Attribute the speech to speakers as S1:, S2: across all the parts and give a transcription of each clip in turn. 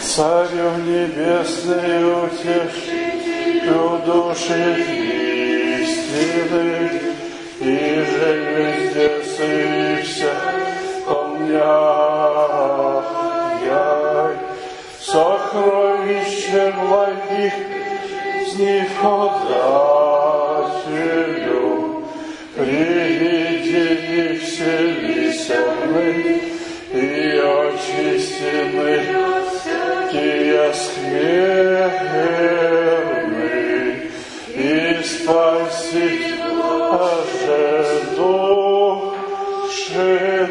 S1: Царю небесный утешителю души истины, и же везде сыща помняй, сокровище благих с них подателю, приведи их вселися мы, и очистены тия скверны, и спаси аже души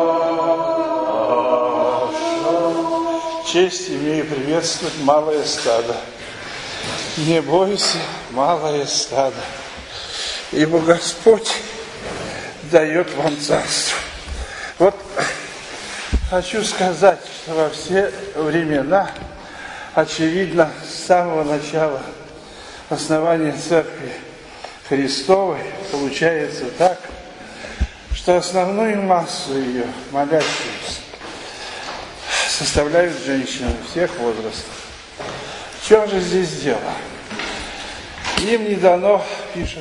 S1: наша. Честь имею приветствовать малое стадо. Не бойся, малое стадо, ибо Господь дает вам царство. Вот хочу сказать, что во все времена, очевидно, с самого начала основания Церкви Христовой получается так, что основную массу ее, молящуюся, составляют женщины всех возрастов. В чем же здесь дело? Им не дано, пишет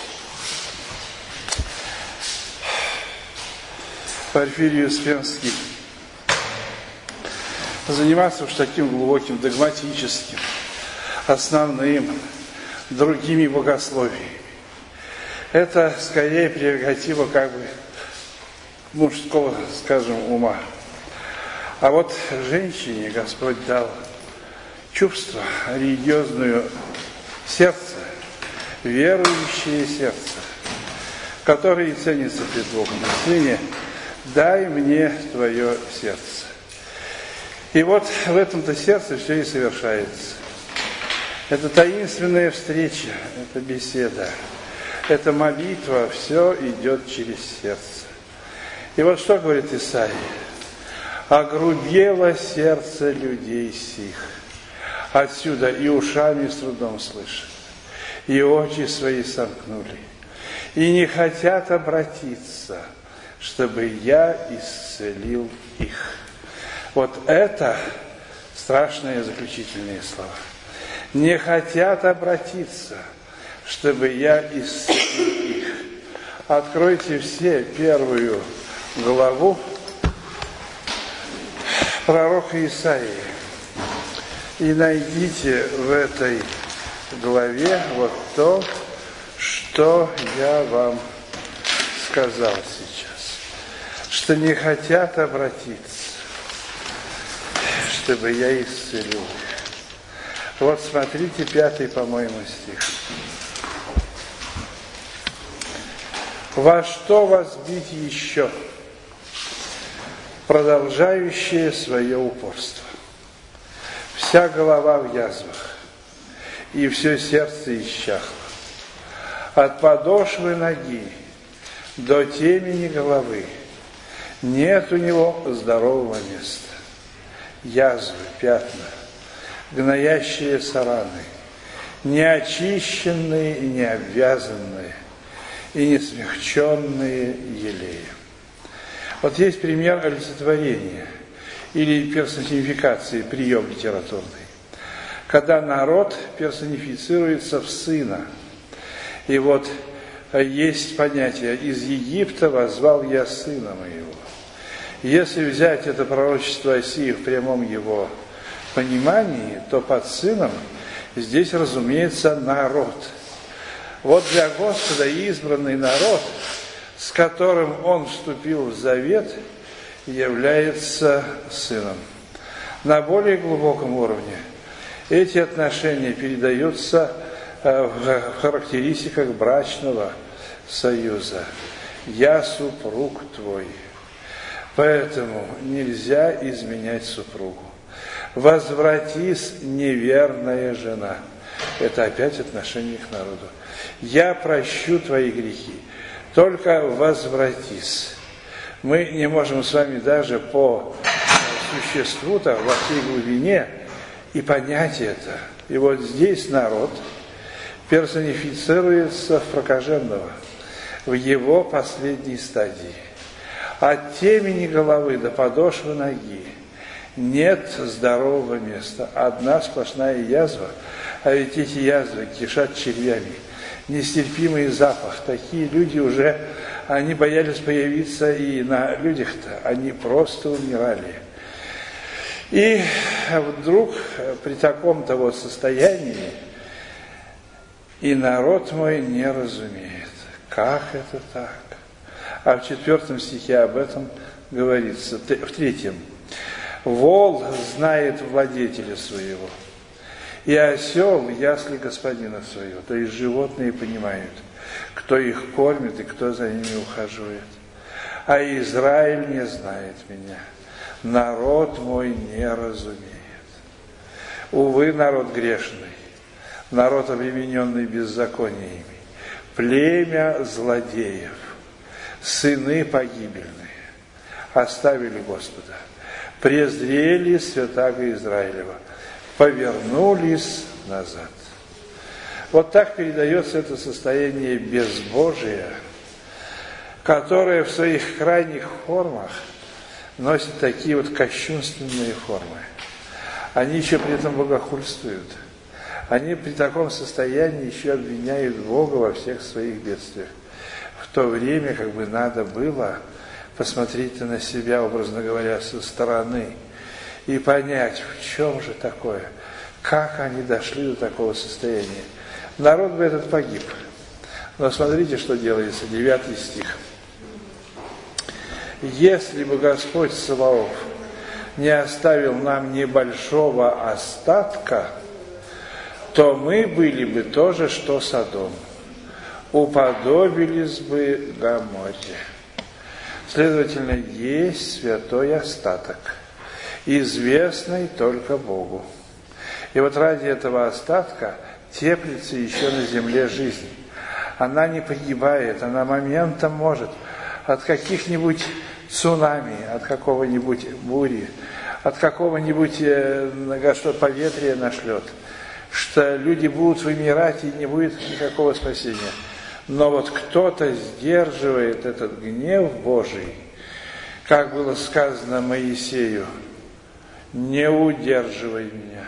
S1: Порфирий Успенский, заниматься уж таким глубоким, догматическим, основным, другими богословиями. Это скорее прерогатива как бы мужского, скажем, ума. А вот женщине Господь дал чувство, религиозное сердце, верующее сердце, которое ценится пред Богом. Сыне, дай мне твое сердце. И вот в этом-то сердце все и совершается. Это таинственная встреча, это беседа, это молитва, все идет через сердце. И вот что говорит Исаия? «Огрубело сердце людей сих». Отсюда и ушами с трудом слышат, и очи свои сомкнули, и не хотят обратиться, чтобы я исцелил их. Вот это страшные заключительные слова. Не хотят обратиться, чтобы я исцелил их. Откройте все первую главу пророка Исаии и найдите в этой главе вот то, что я вам сказал сейчас. Что не хотят обратиться, чтобы я исцелил их. Вот смотрите, 5, по-моему, стих. «Во что вас бить еще, продолжающее свое упорство? Вся голова в язвах, и все сердце исчахло. От подошвы ноги до темени головы нет у него здорового места. Язвы, пятна, гноящие сараны, неочищенные и не обвязанные, и не смягченные елеем». Вот есть пример олицетворения или персонификации, прием литературный, когда народ персонифицируется в сына. И вот есть понятие «из Египта воззвал я сына моего». Если взять это пророчество Осии в прямом его понимании, то под сыном здесь, разумеется, народ. Вот для Господа избранный народ, с которым он вступил в завет, является сыном. На более глубоком уровне эти отношения передаются в характеристиках брачного союза. «Я супруг твой». Поэтому нельзя изменять супругу. «Возвратись, неверная жена». Это опять отношение к народу. «Я прощу твои грехи». Только возвратись. Мы не можем с вами даже по существу-то во всей глубине и понять это. И вот здесь народ персонифицируется в прокаженного, в его последней стадии. От темени головы до подошвы ноги Нет здорового места, одна сплошная язва, а ведь эти язвы кишат червями. Нестерпимый запах. Такие люди уже, они боялись появиться и на людях-то, они просто умирали. И вдруг при таком-то вот состоянии и народ мой не разумеет. Как это так? А в 4 стихе об этом говорится, в 3. Вол знает владетеля своего, и осел ясли господина своего. То есть животные понимают, кто их кормит и кто за ними ухаживает. А Израиль не знает меня. Народ мой не разумеет. Увы, народ грешный, народ, обремененный беззакониями, племя злодеев, сыны погибельные, оставили Господа, презрели святаго Израилева, повернулись назад. Вот так передается это состояние безбожия, которое в своих крайних формах носит такие вот кощунственные формы. Они еще при этом богохульствуют. Они при таком состоянии еще обвиняют Бога во всех своих бедствиях. В то время как бы надо было посмотреть на себя, образно говоря, со стороны и понять, в чем же такое, как они дошли до такого состояния. Народ бы этот погиб. Но смотрите, что делается, 9 стих. Если бы Господь Саваоф не оставил нам небольшого остатка, то мы были бы тоже, что Содом, уподобились бы Гоморре. Следовательно, есть святой остаток, известный только Богу. И вот ради этого остатка теплится еще на земле жизнь. Она не погибает, она моментом может от каких-нибудь цунами, от какого-нибудь бури, от какого-нибудь что поветрия нашлет, что люди будут вымирать и не будет никакого спасения. Но вот кто-то сдерживает этот гнев Божий, как было сказано Моисею: не удерживай меня.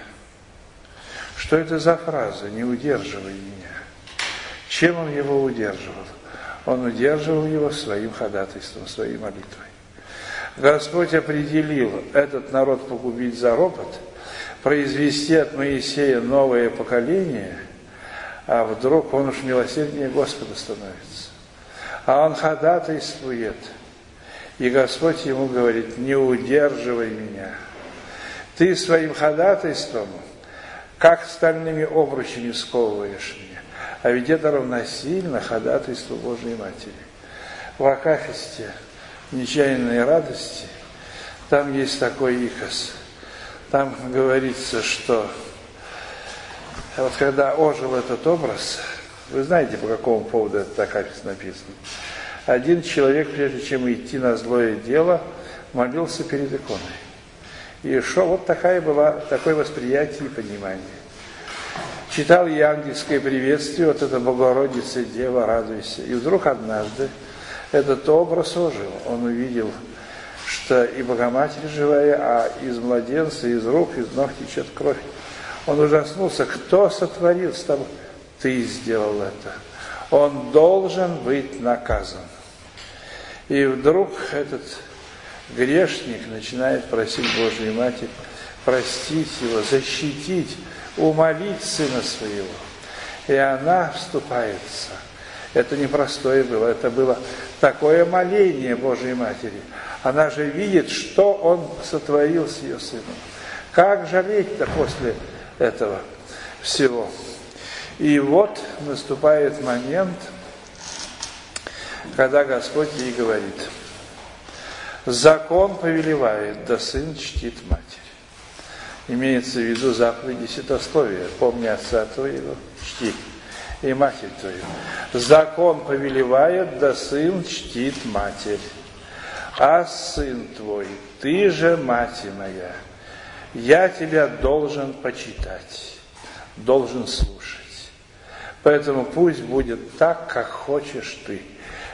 S1: Что это за фраза «не удерживай меня»? Чем он его удерживал? Он удерживал его своим ходатайством, своей молитвой. Господь определил этот народ погубить за ропот, произвести от Моисея новое поколение, а вдруг он уж милосерднее Господа становится. А он ходатайствует, и Господь ему говорит: не удерживай меня. Ты своим ходатайством, как стальными обручами, сковываешь меня. А ведь это равносильно ходатайству Божией Матери. В акафисте «Нечаянной радости» там есть такой икос. Там говорится, что вот когда ожил этот образ, вы знаете, по какому поводу этот акафист написан. Один человек, прежде чем идти на злое дело, молился перед иконой. И шел, вот такое восприятие и понимание. Читал евангельское приветствие, вот это «Богородица, Дева, радуйся». И вдруг однажды этот образ ожил. Он увидел, что и Богоматерь живая, а из младенца, из рук, из ног течет кровь. Он ужаснулся. Кто сотворил с тобой? Ты сделал это. Он должен быть наказан. И вдруг этот грешник начинает просить Божию Матерь простить его, защитить, умолить сына своего. И она вступается. Это непростое было, это было такое моление Божией Матери. Она же видит, что он сотворил с ее сыном. Как жалеть-то после этого всего? И вот наступает момент, когда Господь ей говорит: закон повелевает, да сын чтит матерь. Имеется в виду заповеди десятословия: помни отца твоего, чти, и матерь твою. Закон повелевает, да сын чтит матерь. А сын твой, ты же мать моя, я тебя должен почитать, должен слушать. Поэтому пусть будет так, как хочешь ты.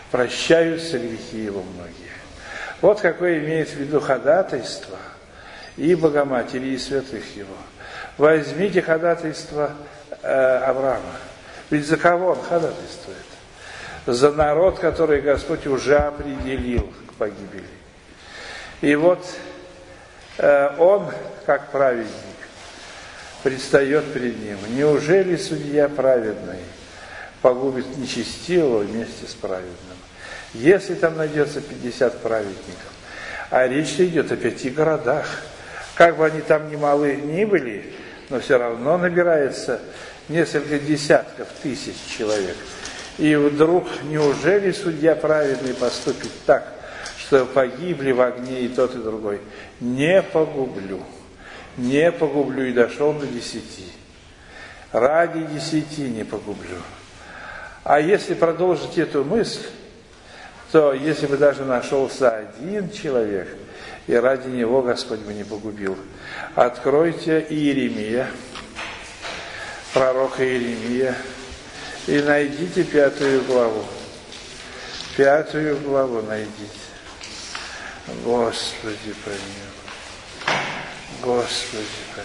S1: Прощаются грехи его многие. Вот какое имеет в виду ходатайство и Богоматери, и святых его. Возьмите ходатайство Авраама. Ведь за кого он ходатайствует? За народ, который Господь уже определил к погибели. И вот он, как праведник, предстает перед ним. Неужели судья праведный погубит нечестивого вместе с праведным? Если там найдется 50 праведников, а речь идет о 5 городах, как бы они там немалые ни были, но все равно набирается несколько десятков тысяч человек. И вдруг, неужели судья праведный поступит так, что погибли в огне и тот, и другой? Не погублю, и дошел до 10. Ради 10 не погублю. А если продолжить эту мысль, то если бы даже нашелся один человек, и ради него Господь бы не погубил. Откройте Иеремия, пророка Иеремия, и найдите 5 главу. 5 главу найдите. Господи помилуй. Господи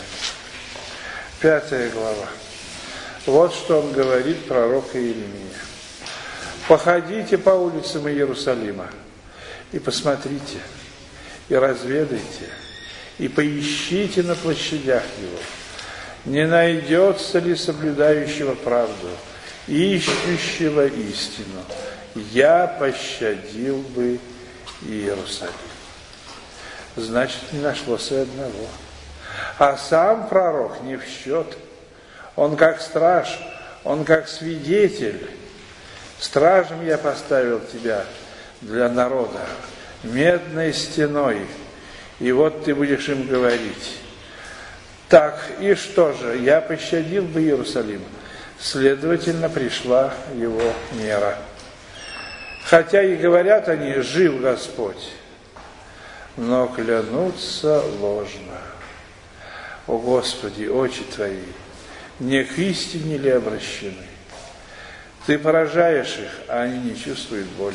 S1: помилуй. 5 глава. Вот что он говорит, пророк Иеремия. Походите по улицам Иерусалима и посмотрите, и разведайте, и поищите на площадях его, не найдется ли соблюдающего правду, ищущего истину. Я пощадил бы Иерусалим. Значит, не нашлось и одного. А сам пророк не в счет. Он как страж, он как свидетель. Стражем я поставил тебя для народа, медной стеной, и вот ты будешь им говорить. Так, и что же, я пощадил бы Иерусалим, следовательно, пришла его мера. Хотя и говорят они, жив Господь, но клянутся ложно. О Господи, очи Твои, не к истине ли обращены? Ты поражаешь их, а они не чувствуют боли.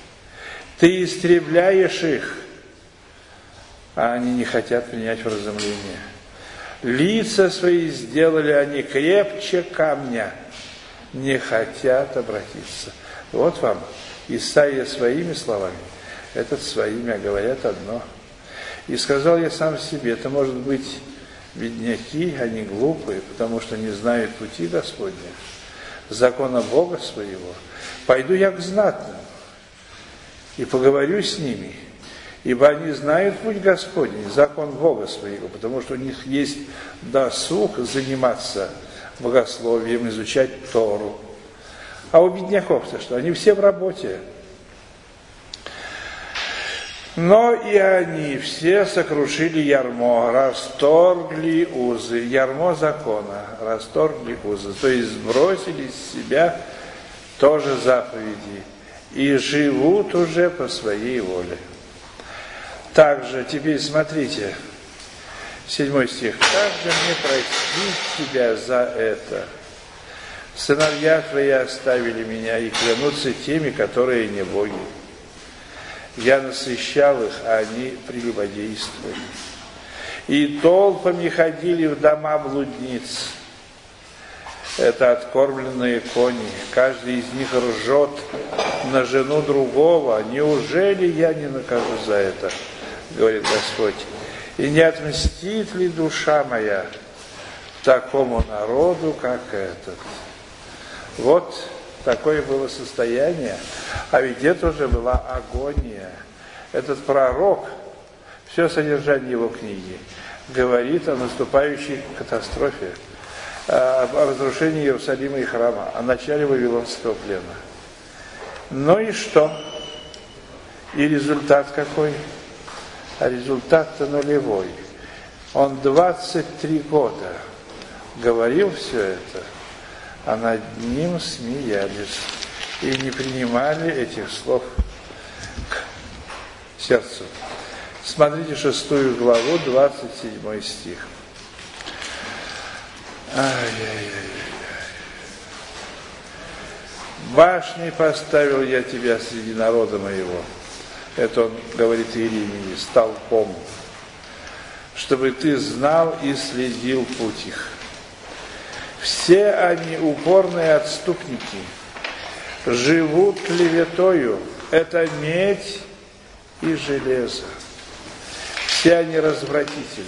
S1: Ты истребляешь их, а они не хотят принять вразумление. Лица свои сделали они крепче камня, не хотят обратиться. Вот вам Исаия своими словами, этот своими, а говорят одно. И сказал я сам себе, это может быть бедняки, они глупые, потому что не знают пути Господня, закона Бога своего. Пойду я к знатным и поговорю с ними, ибо они знают путь Господень, закон Бога своего, потому что у них есть досуг заниматься богословием, изучать Тору. А у бедняков-то что? Они все в работе. Но и они все сокрушили ярмо, расторгли узы, ярмо закона, расторгли узы, то есть сбросили с себя тоже заповеди и живут уже по своей воле. Также, теперь смотрите, 7 стих. «Также мне простить тебя за это. Сыновья твои оставили меня и клянутся теми, которые не боги. Я насыщал их, а они прелюбодействовали. И толпами ходили в дома блудниц. Это откормленные кони. Каждый из них ржет на жену другого. Неужели я не накажу за это, говорит Господь? И не отмстит ли душа моя такому народу, как этот?» Вот такое было состояние, а ведь это уже была агония. Этот пророк, все содержание его книги, говорит о наступающей катастрофе, о разрушении Иерусалима и храма, о начале Вавилонского плена. Ну и что? И результат какой? А результат-то нулевой. Он 23 года говорил все это, а над ним смеялись и не принимали этих слов к сердцу. Смотрите 6 главу, 27 стих. Ай-яй-яй. «Башней поставил я тебя среди народа моего». Это он говорит Иеремии, столпом. чтобы ты знал и следил путь их. Все они упорные отступники, живут клеветою, это медь и железо. Все они развратители.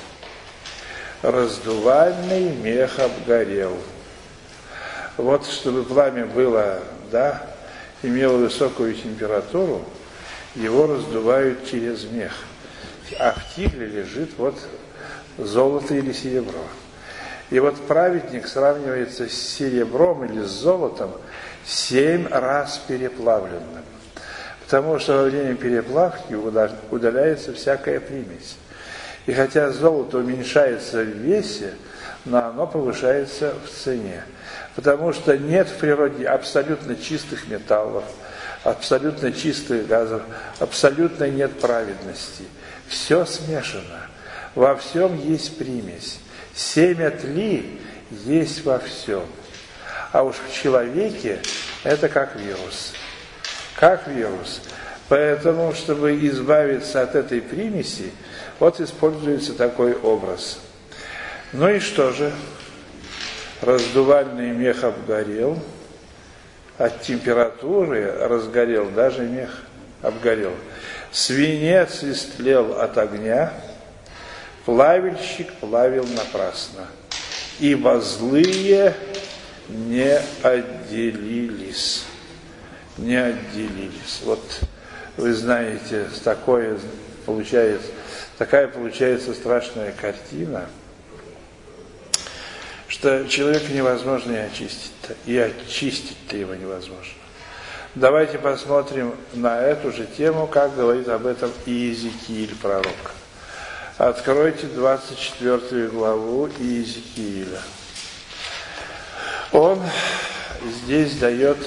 S1: Раздувальный мех обгорел. Вот чтобы пламя было, имело высокую температуру, его раздувают через мех. А в тигле лежит золото или серебро. И праведник сравнивается с серебром или с золотом 7 раз переплавленным. Потому что во время переплавки удаляется всякая примесь. И хотя золото уменьшается в весе, но оно повышается в цене. Потому что нет в природе абсолютно чистых металлов, абсолютно чистых газов, абсолютно нет праведности. Все смешано. Во всем есть примесь. Семя тли есть во всем. А уж в человеке это как вирус. Как вирус. Поэтому, чтобы избавиться от этой примеси, используется такой образ. Ну и что же? Раздувальный мех обгорел, от температуры разгорел, даже мех обгорел. Свинец истлел от огня, плавильщик плавил напрасно, ибо злые не отделились. Не отделились. Вы знаете, такая получается страшная картина, что человека невозможно и очистить-то, и очистить-то его невозможно. Давайте посмотрим на эту же тему, как говорит об этом Иезекииль, пророк. Откройте 24 главу Иезекииля. Он здесь дает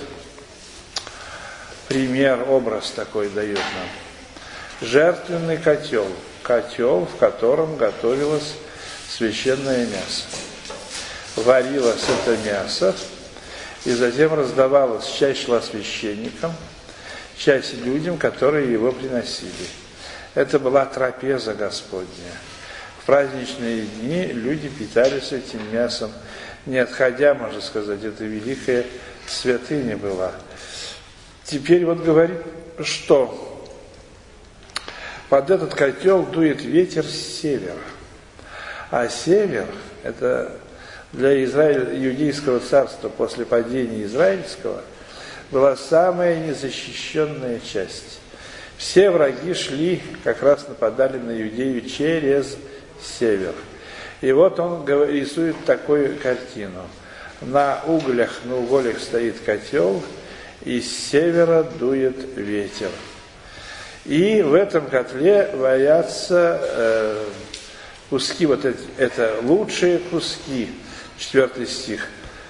S1: пример, образ такой дает нам. Жертвенный котел, в котором готовилось священное мясо. Варилось это мясо, и затем раздавалось, часть шла священникам, часть людям, которые его приносили. Это была трапеза Господня. В праздничные дни люди питались этим мясом, не отходя, можно сказать, это великая святыня была. Теперь говорит, что под этот котел дует ветер с севера. А север – это для иудейского царства после падения израильского была самая незащищенная часть. Все враги шли, как раз нападали на Иудею через север. И он рисует такую картину. На угольях стоит котел, и с севера дует ветер. И в этом котле варятся куски, это лучшие куски, 4 стих,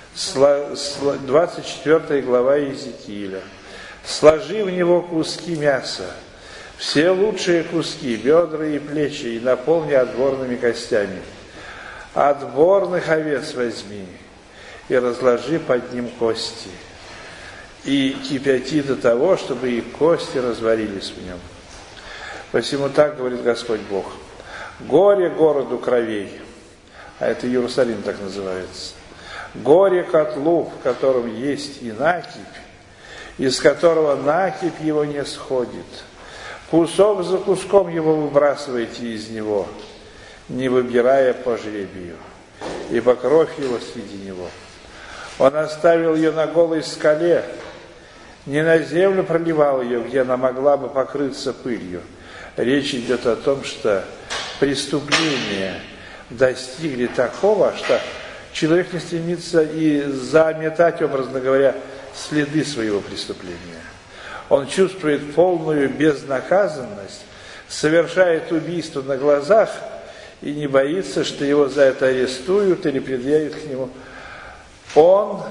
S1: 24 глава Иезекииля. «Сложи в него куски мяса, все лучшие куски, бедра и плечи, и наполни отборными костями. Отборных овец возьми, и разложи под ним кости, и кипяти до того, чтобы и кости разварились в нем. Посему так говорит Господь Бог: горе городу кровей», а это Иерусалим так называется, «горе котлу, в котором есть и накипь, из которого накипь его не сходит. Кусок за куском его выбрасывайте из него, не выбирая по жребию, ибо кровь его среди него. Он оставил ее на голой скале, не на землю проливал ее, где она могла бы покрыться пылью». Речь идет о том, что преступления достигли такого, что человек не стремится и заметать, образно говоря, следы своего преступления. Он чувствует полную безнаказанность, совершает убийство на глазах и не боится, что его за это арестуют или предъявят к нему. Он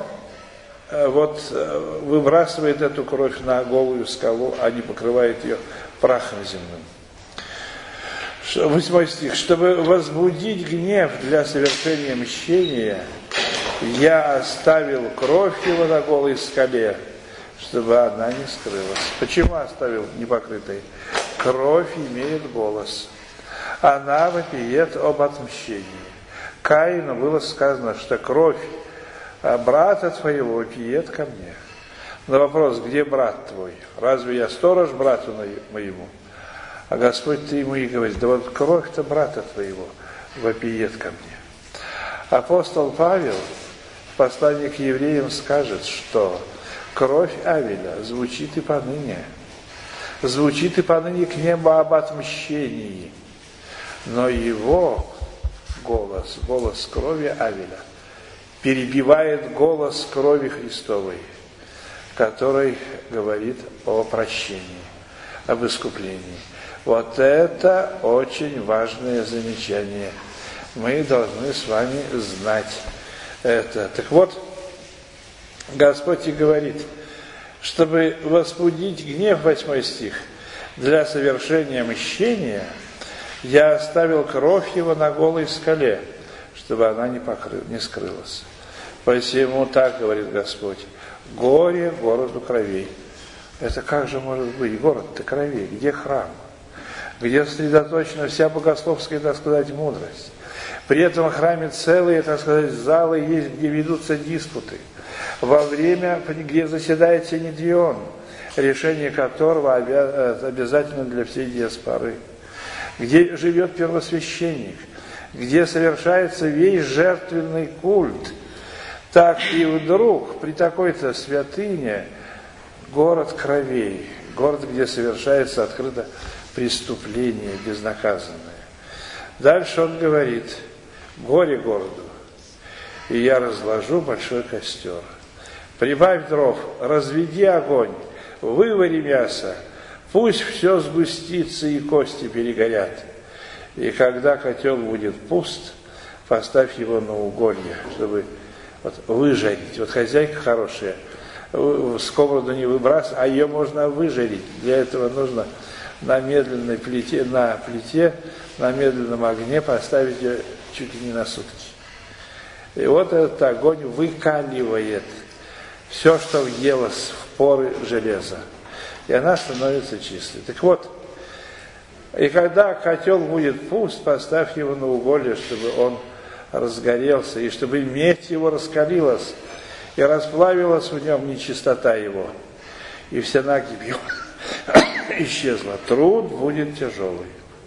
S1: выбрасывает эту кровь на голую скалу, а не покрывает ее прахом земным. 8 стих. «Чтобы возбудить гнев для совершения мщения, я оставил кровь его на голой скале, чтобы она не скрылась». Почему оставил непокрытой? Кровь имеет голос. Она вопиет об отмщении. Каину было сказано, что кровь брата твоего вопиет ко мне. На вопрос, где брат твой? Разве я сторож брату моему? А Господь ты ему и говорит, да вот кровь-то брата твоего вопиет ко мне. Апостол Павел в послании к евреям скажет, что кровь Авеля звучит и поныне. Звучит и поныне к небу об отмщении. Но его голос, голос крови Авеля, перебивает голос крови Христовой, который говорит о прощении, об искуплении. Вот это очень важное замечание. Мы должны с вами знать это. Так вот, Господь и говорит, чтобы возбудить гнев, 8 стих, для совершения мщения, я оставил кровь его на голой скале, чтобы она не скрылась. Посему так говорит Господь, горе городу кровей. Это как же может быть город-то кровей? Где храм? Где сосредоточена вся богословская, так сказать, мудрость? При этом в храме целые, так сказать, залы есть, где ведутся диспуты. Во время, где заседает Синедрион, решение которого обязательно для всей диаспоры. Где живет первосвященник, где совершается весь жертвенный культ. Так и вдруг при такой-то святыне город кровей, город, где совершается открыто преступление безнаказанное. Дальше он говорит, горе городу, и я разложу большой костер. Прибавь дров, разведи огонь, вывари мясо, пусть все сгустится и кости перегорят. И когда котел будет пуст, поставь его на уголье, чтобы выжарить. Вот хозяйка хорошая, сковороду не выбрасывает, а ее можно выжарить. Для этого нужно на медленной плите, на медленном огне поставить ее чуть ли не на сутки. И вот этот огонь выкаливает все, что въелось в поры железа. И она становится чистой. Так вот, и когда котел будет пуст, поставь его на уголье, чтобы он разгорелся, и чтобы медь его раскалилась, и расплавилась в нем нечистота его, и вся накипь его исчезла. Труд будет тяжелый.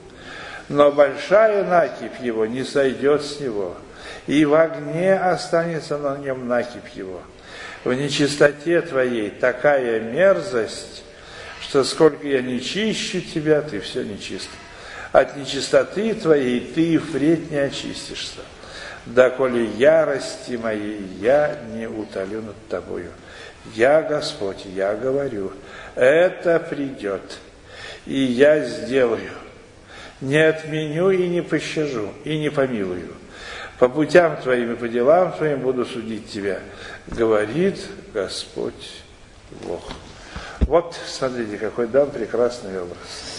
S1: Но большая накипь его не сойдет с него, и в огне останется на нем накипь его. В нечистоте твоей такая мерзость, что сколько я не чищу тебя, ты все нечист. От нечистоты твоей ты и впредь не очистишься. Доколе ярости моей я не утолю над тобою. Я Господь, я говорю, это придет, и я сделаю. Не отменю и не пощажу, и не помилую. По путям твоим и по делам твоим буду судить тебя, говорит Господь Бог. Вот, смотрите, какой дан прекрасный образ.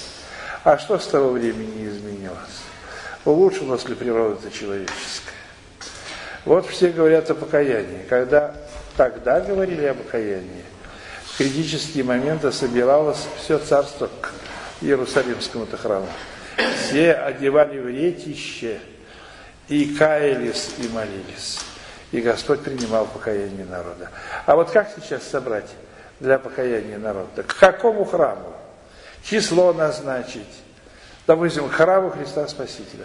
S1: А что с того времени изменилось? Улучшилась ли природа человеческая? Вот все говорят о покаянии. Когда тогда говорили о покаянии, в критические моменты собиралось все царство к Иерусалимскому-то храму. Все одевали вретище и каялись, и молились. И Господь принимал покаяние народа. А вот как сейчас собрать для покаяния народа? К какому храму? Число назначить. Допустим, к храму Христа Спасителя.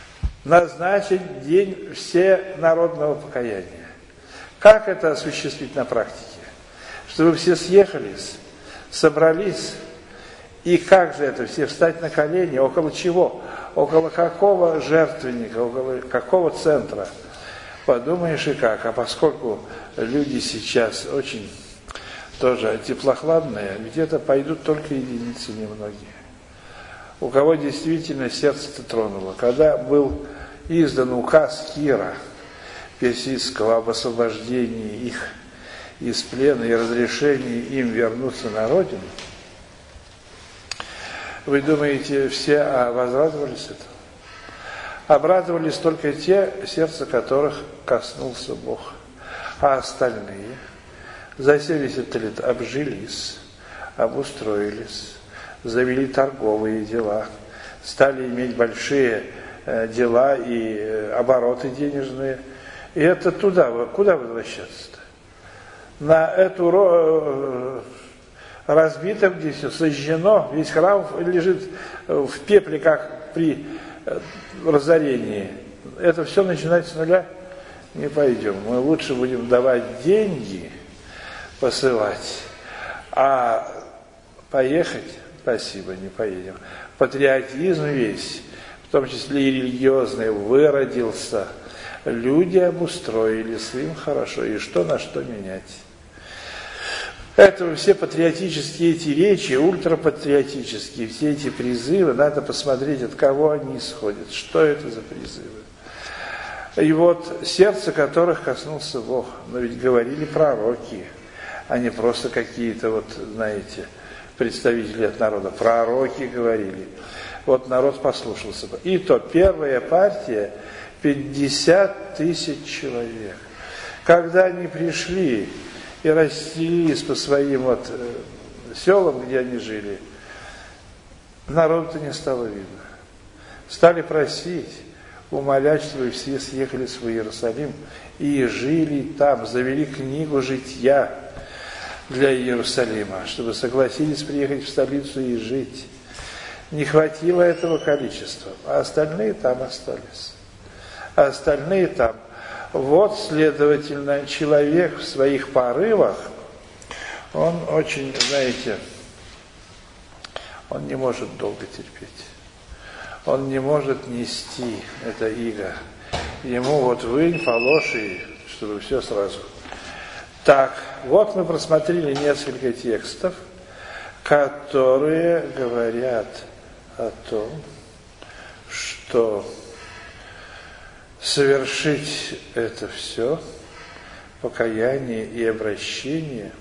S1: Назначить день всенародного покаяния. Как это осуществить на практике? Чтобы все съехались, собрались, и как же это, все встать на колени, около чего? Около какого жертвенника, около какого центра? Подумаешь и как, а поскольку люди сейчас очень тоже теплохладные, где-то пойдут только единицы, немногие. У кого действительно сердце-то тронуло. Когда был издан указ Кира персидского об освобождении их из плена и разрешении им вернуться на родину, вы думаете, все возрадовались этому? Обрадовались только те, сердца которых коснулся Бог. А остальные за 70 лет обжились, обустроились, завели торговые дела, стали иметь большие дела и обороты денежные. И это туда, куда возвращаться-то? На эту разбито, где все сожжено, весь храм лежит в пепле, как при разорении. Это все начинать с нуля не пойдем. Мы лучше будем давать деньги, посылать, а поехать, спасибо, не поедем. Патриотизм весь, в том числе и религиозный, выродился. Люди обустроились, им хорошо, и что на что менять. Поэтому все патриотические эти речи, ультрапатриотические, все эти призывы, надо посмотреть, от кого они исходят, что это за призывы. И вот сердце которых коснулся Бог. Но ведь говорили пророки, а не просто какие-то вот, знаете, представители от народа. Пророки говорили. Вот народ послушался. И то первая партия 50 тысяч человек. Когда они пришли и расселились по своим вот селам, где они жили, народу-то не стало видно. Стали просить, умолять, чтобы все съехали в Иерусалим и жили там, завели книгу житья для Иерусалима, чтобы согласились приехать в столицу и жить. Не хватило этого количества, а остальные там остались. А остальные там. Вот, следовательно, человек в своих порывах, он очень, знаете, он не может долго терпеть. Он не может нести это иго. Ему вот вынь, положь, и чтобы все сразу. Так, вот мы просмотрели несколько текстов, которые говорят о том, что совершить это все, покаяние и обращение,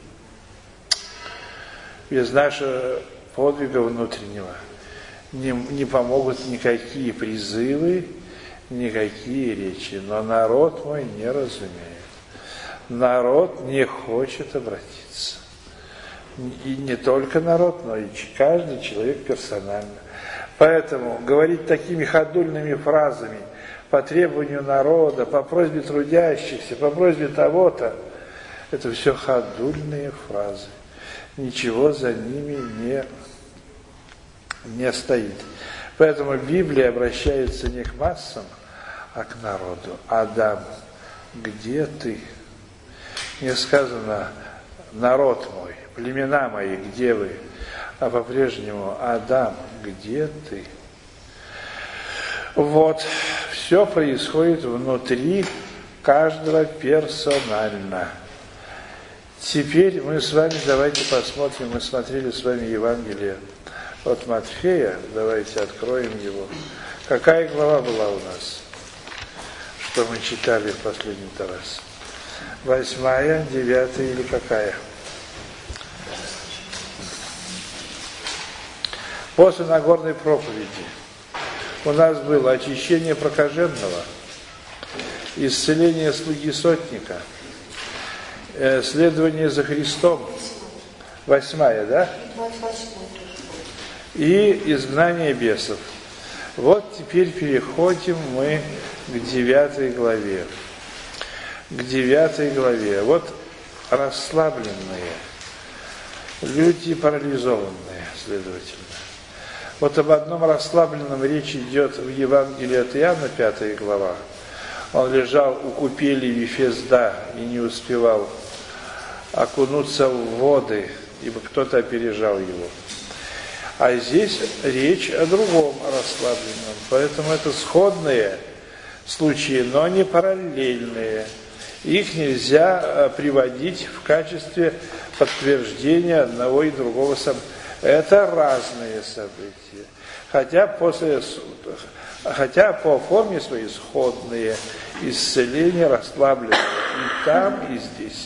S1: без нашего подвига внутреннего не помогут никакие призывы, никакие речи. Но народ мой не разумеет. Народ не хочет обратиться. И не только народ, но и каждый человек персонально. Поэтому говорить такими ходульными фразами по требованию народа, по просьбе трудящихся, по просьбе того-то, это все ходульные фразы. Ничего за ними не стоит. Поэтому Библия обращается не к массам, а к народу. Адам, где ты? Не сказано, народ мой, племена мои, где вы? А по-прежнему, Адам, где ты? Вот, все происходит внутри каждого персонально. Теперь мы с вами, давайте посмотрим, мы смотрели с вами Евангелие от Матфея, давайте откроем его. Какая глава была у нас, что мы читали в последний раз? 8, 9 или какая? После Нагорной проповеди у нас было очищение прокаженного, исцеление слуги сотника, следование за Христом, 8, да? И изгнание бесов. Вот теперь переходим мы к 9 главе. К 9 главе. Вот расслабленные, люди парализованные, следовательно. Вот об одном расслабленном речь идет в Евангелии от Иоанна, 5 глава. Он лежал у купели Вифезда и не успевал окунуться в воды, ибо кто-то опережал его. А здесь речь о другом расслабленном. Поэтому это сходные случаи, но не параллельные. Их нельзя приводить в качестве подтверждения одного и другого события. Это разные события. Хотя по форме своей сходные, исцеление расслабленное и там, и здесь.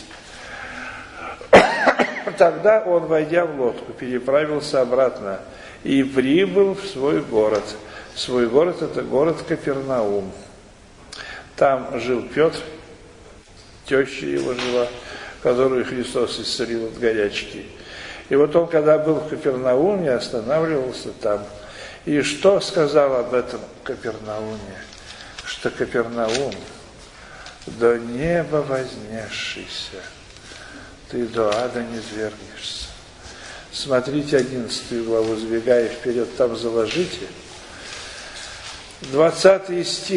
S1: Тогда он, войдя в лодку, переправился обратно и прибыл в свой город. Свой город – это город Капернаум. Там жил Петр, теща его жила, которую Христос исцелил от горячки. И вот он, когда был в Капернауме, останавливался там. И что сказал об этом Капернауме? Что Капернаум, до неба вознесшийся, ты до ада не свергнешься. Смотрите 11 главу, сбегая вперед, там заложите. 20 стих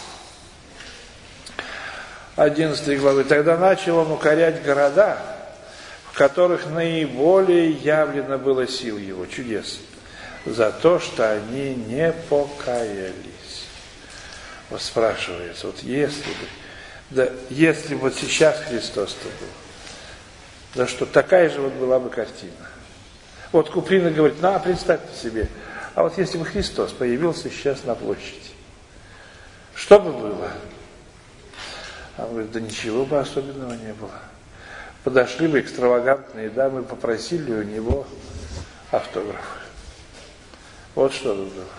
S1: 11 главы. Тогда начал он укорять города, в которых наиболее явлено было сил его, чудес, за то, что они не покаялись. Вот спрашивается, вот если бы вот сейчас Христос-то был, да что, такая же вот была бы картина. Вот Куприна говорит, представьте себе, а вот если бы Христос появился сейчас на площади, что бы было? А он говорит, да ничего бы особенного не было. Подошли бы экстравагантные дамы, попросили у него автограф. Вот что бы было.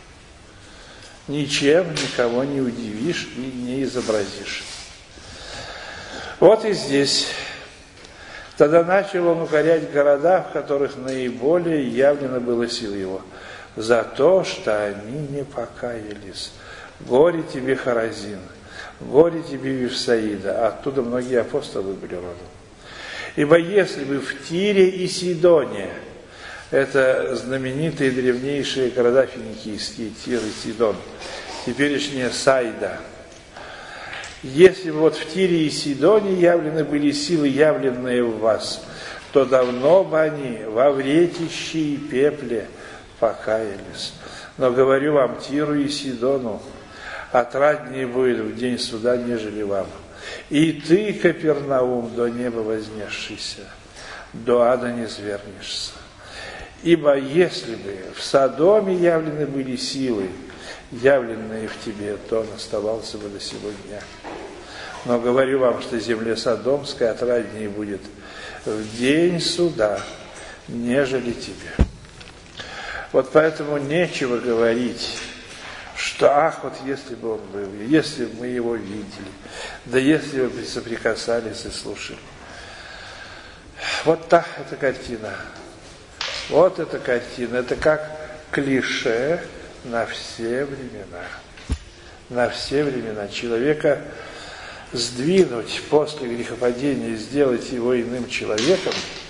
S1: Ничем никого не удивишь и не изобразишь. Вот и здесь. Тогда начал он укорять города, в которых наиболее явлено было сил его, за то, что они не покаялись. Горе тебе, Хоразин, горе тебе, Вифсаида. Оттуда многие апостолы были родом. Ибо если бы в Тире и Сидоне, это знаменитые древнейшие города финикийские, Тир и Сидон, теперешняя Сайда, если бы вот в Тире и Сидоне явлены были силы, явленные в вас, то давно бы они во вретище и пепле покаялись. Но говорю вам, Тиру и Сидону отраднее будет в день суда, нежели вам. И ты, Капернаум, до неба вознесшийся, до ада не свергнешься. Ибо если бы в Содоме явлены были силы, явленные в тебе, то он оставался бы до сего дня. Но говорю вам, что земле Содомской отраднее будет в день суда, нежели тебе. Вот поэтому нечего говорить, что вот если бы он был, если бы мы его видели, да если бы соприкасались и слушали. Вот так эта картина. Вот эта картина. Это как клише на все времена. На все времена. Человека сдвинуть после грехопадения, сделать его иным человеком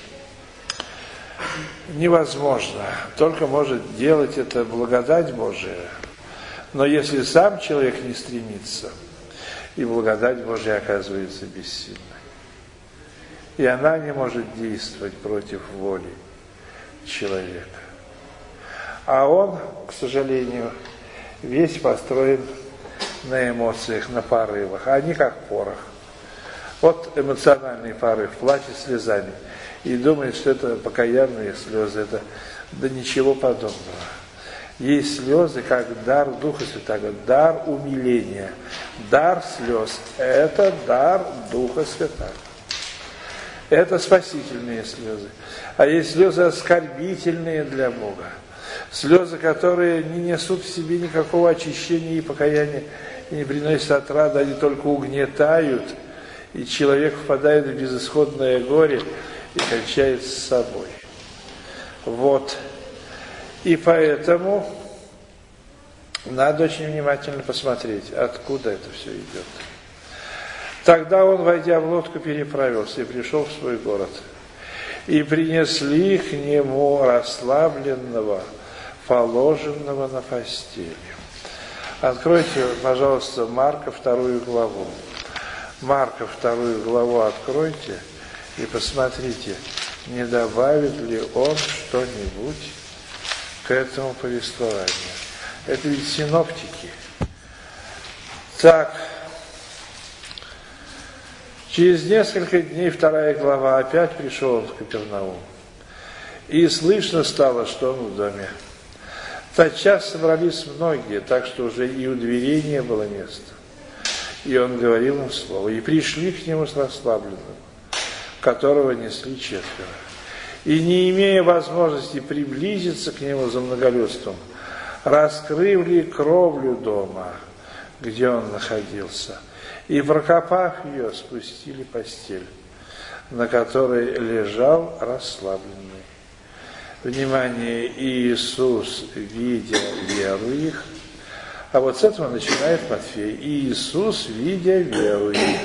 S1: невозможно. Только может делать это благодать Божия. Но если сам человек не стремится, и благодать Божия оказывается бессильной. И она не может действовать против воли человека. А он, к сожалению, весь построен на эмоциях, на порывах. Они как порох. Вот эмоциональный порыв, плачет слезами. И думает, что это покаянные слезы. Это да ничего подобного. Есть слезы, как дар Духа Святого, дар умиления. Дар слез – это дар Духа Святого. Это спасительные слезы. А есть слезы оскорбительные для Бога. Слезы, которые не несут в себе никакого очищения и покаяния, и не приносят отрады, они только угнетают, и человек впадает в безысходное горе и кончает с собой. Вот. И поэтому надо очень внимательно посмотреть, откуда это все идет. Тогда он, войдя в лодку, переправился и пришел в свой город. И принесли к нему расслабленного, положенного на постели. Откройте, пожалуйста, Марка 2 главу. Марка 2 главу откройте и посмотрите, не добавит ли он что-нибудь к этому повествованию. Это ведь синоптики. Так, через несколько дней 2 глава опять пришел он в Капернаум. И слышно стало, что он в доме. Тотчас собрались многие, так что уже и у дверей не было места. И он говорил им слово. И пришли к нему с расслабленным, которого несли 4. И не имея возможности приблизиться к нему за многолюдством, раскрыли кровлю дома, где он находился, и, прокопав ее, спустили постель, на которой лежал расслабленный. Внимание, Иисус, видя веру их. А вот с этого начинает Матфей. Иисус, видя веру их.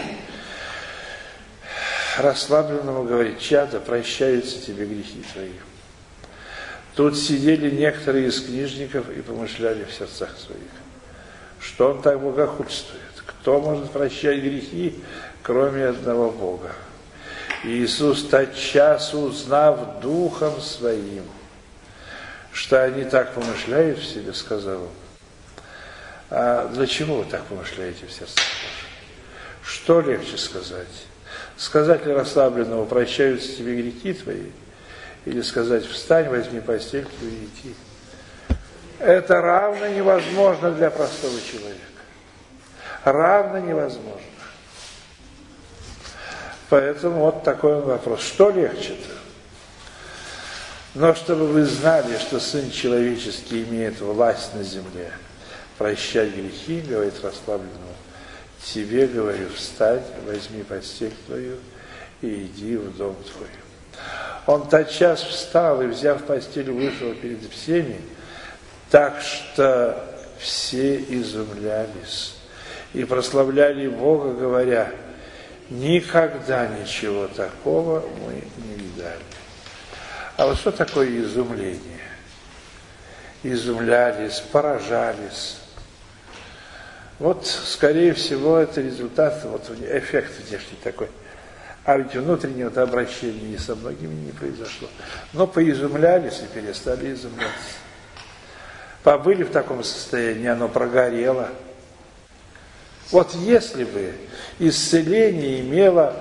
S1: Расслабленному говорит: чадо, прощаются тебе грехи твои. Тут сидели некоторые из книжников и помышляли в сердцах своих: что он так богохульствует? Кто может прощать грехи, кроме одного Бога? Иисус, тотчас узнав духом своим, что они так помышляют в себе, сказал: а для чего вы так помышляете в сердцах ваших? Что легче сказать? Сказать ли расслабленному: прощаются тебе грехи твои? Или сказать: встань, возьми постель твою и иди? Это равно невозможно для простого человека. Равно невозможно. Поэтому вот такой вопрос. Что легче-то? Но чтобы вы знали, что Сын Человеческий имеет власть на земле прощать грехи, говорит расслабленному, тебе говорю: встань, возьми постель твою и иди в дом твой. Он тотчас встал и, взяв постель, вышел перед всеми, так что все изумлялись и прославляли Бога, говоря: никогда ничего такого мы не видали. А вот что такое изумление? Изумлялись, поражались. Вот, скорее всего, это результат, вот эффект внешний такой. А ведь внутреннего обращения со многими не произошло. Но поизумлялись и перестали изумляться. Побыли в таком состоянии, оно прогорело. Вот если бы исцеление имело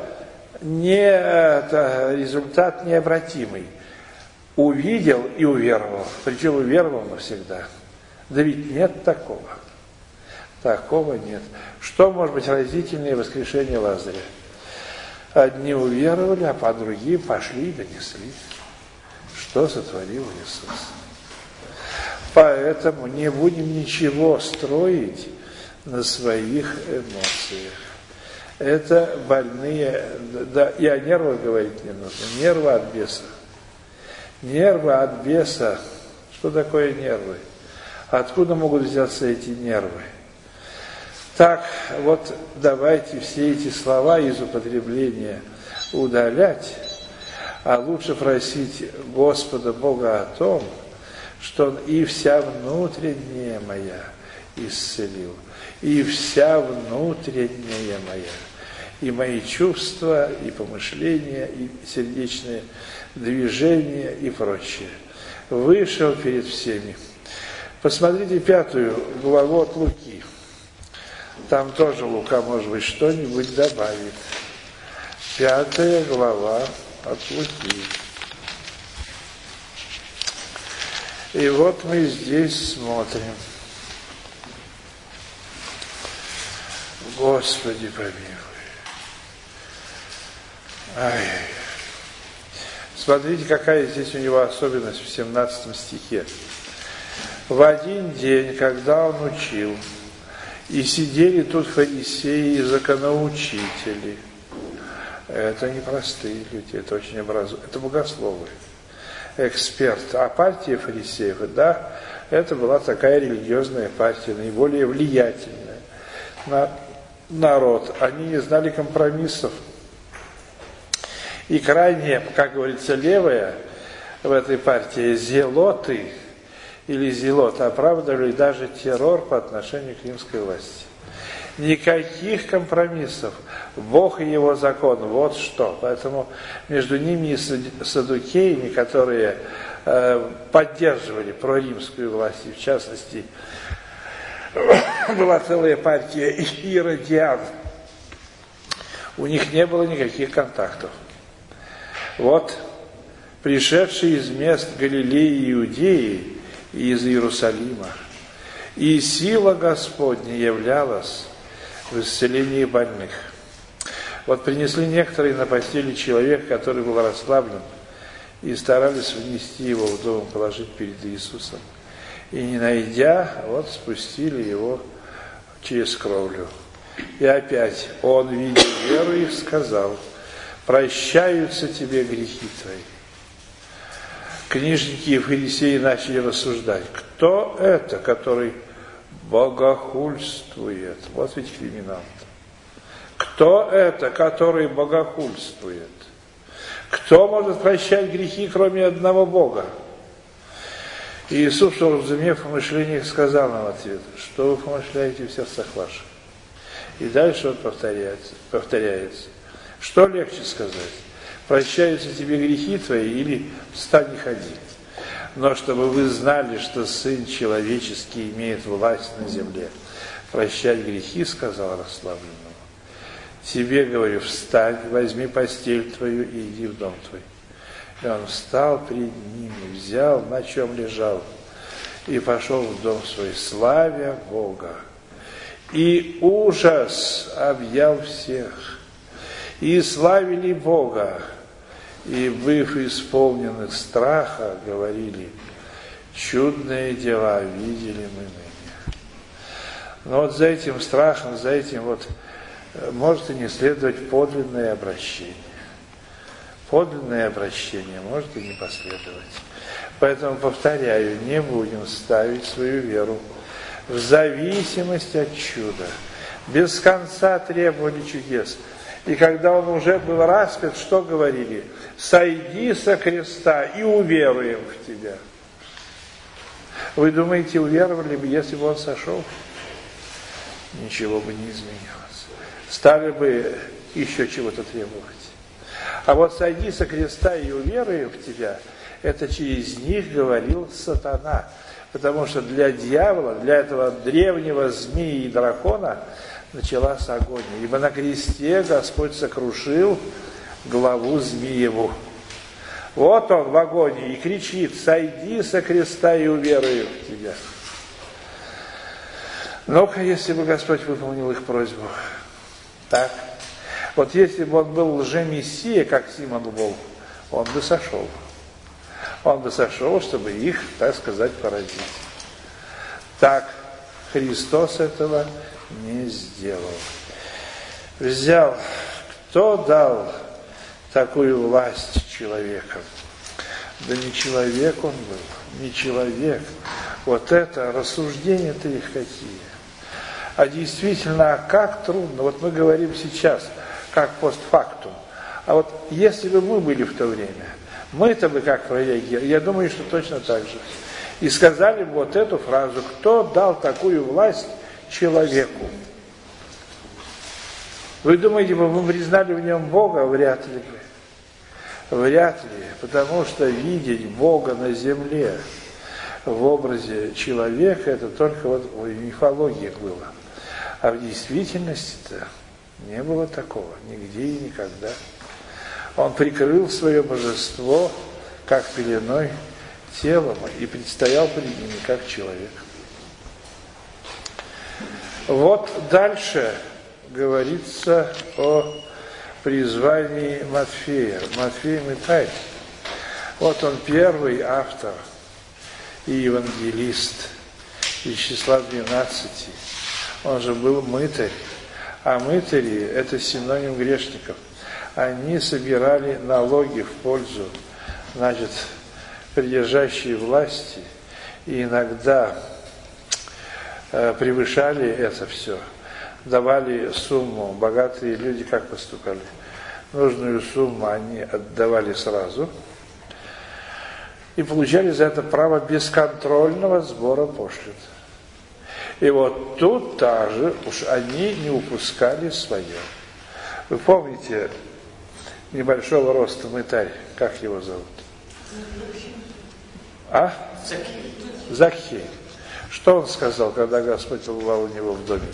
S1: результат необратимый, увидел и уверовал, причем уверовал навсегда, да ведь нет такого. Такого нет. Что может быть разительнее воскрешения Лазаря? Одни уверовали, а другие пошли и донесли, что сотворил Иисус. Поэтому не будем ничего строить на своих эмоциях. Это больные, да, и о нервах говорить не нужно, нервы от беса. Нервы от беса. Что такое нервы? Откуда могут взяться эти нервы? Так, вот давайте все эти слова из употребления удалять, а лучше просить Господа Бога о том, что Он и вся внутренняя моя исцелил, и вся внутренняя моя, и мои чувства, и помышления, и сердечные движения, и прочее. Вышел перед всеми. Посмотрите 5 главу от Луки. Там тоже Лука, может быть, что-нибудь добавит. 5 глава от Луки. И вот мы здесь смотрим. Господи, помилуй. Ай. Смотрите, какая здесь у него особенность в 17 стихе. В один день, когда он учил, и сидели тут фарисеи и законоучители. Это не простые люди, это очень образованные, это богословы, эксперты. А партия фарисеев, да, это была такая религиозная партия, наиболее влиятельная на народ. Они не знали компромиссов. И крайне, как говорится, левая в этой партии зелоты или зелоты оправдывали даже террор по отношению к римской власти. Никаких компромиссов. Бог и его закон, вот что. Поэтому между ними и саддукеями, которые поддерживали проримскую власть, и в частности была целая партия иродиан, у них не было никаких контактов. Вот пришедшие из мест Галилеи и Иудеи и из Иерусалима, и сила Господня являлась в исцелении больных. Вот принесли некоторые на постели человека, который был расслаблен, и старались внести его в дом, положить перед Иисусом. И не найдя, вот спустили его через кровлю. И опять он, видя веру их, сказал: прощаются тебе грехи твои. книжники и фарисеи начали рассуждать, кто это, который богохульствует? Вот ведь криминал. Кто это, который богохульствует? Кто может прощать грехи, кроме одного Бога? И Иисус, уразумев помышление, сказал нам в ответ, что вы помышляете в сердцах ваших. И дальше он повторяется. Что легче сказать? Прощаются тебе грехи твои или встань и ходи? Но чтобы вы знали, что Сын Человеческий имеет власть на земле, прощать грехи, сказал расслабленному. Тебе, говорю, встань, возьми постель твою и иди в дом твой. И он встал перед ними, взял, на чем лежал, и пошел в дом свой, славя Бога. И ужас объял всех, и славили Бога, и, быв исполненных страха, говорили, чудные дела видели мы ныне. Но вот за этим страхом, за этим вот может и не следовать подлинное обращение. Подлинное обращение может и не последовать. Поэтому, повторяю, не будем ставить свою веру в зависимость от чуда. Без конца требовали чудес. И когда он уже был распят, что говорили? Сойди со креста и уверуем в тебя. Вы думаете, уверовали бы, если бы он сошел? Ничего бы не изменилось. Стали бы еще чего-то требовать. А вот сойди со креста и уверуем в тебя, это через них говорил сатана. Потому что для дьявола, для этого древнего змеи и дракона началась агония. Ибо на кресте Господь сокрушил главу змееву. Вот он в агонии и кричит, сойди со креста и уверуем в тебя. Ну-ка, если бы Господь выполнил их просьбу. Так. Вот если бы он был лжемессия, как Симон был, он бы сошел. Он бы сошел, чтобы их, так сказать, поразить. Так, Христос этого не сделал. Взял, кто дал такую власть человеком? Да не человек он был, не человек. Вот это рассуждения-то их какие. А действительно, как трудно. Вот мы говорим сейчас, как постфактум. А вот если бы мы были в то время, мы-то бы как прореагировали? Я думаю, что точно так же. И сказали бы вот эту фразу, кто дал такую власть человеку? Вы думаете, мы признали в нем Бога? Вряд ли бы. Вряд ли, потому что видеть Бога на земле в образе человека, это только вот в мифологии было. А в действительности-то не было такого, нигде и никогда. Он прикрыл свое божество, как пеленой, телом, и предстоял перед ними, как человек. Вот дальше говорится о призвании Матфея. Матфей мытарь. Вот он первый автор и евангелист из числа 12. Он же был мытарь. А мытари – это синоним грешников. Они собирали налоги в пользу, значит, придержащей власти, и иногда превышали это все, давали сумму. Богатые люди как поступали? Нужную сумму они отдавали сразу и получали за это право бесконтрольного сбора пошлин. И вот тут также уж они не упускали свое. Вы помните небольшого роста мытарь, как его зовут? А? Закхей. Что он сказал, когда Господь побывал у него в доме?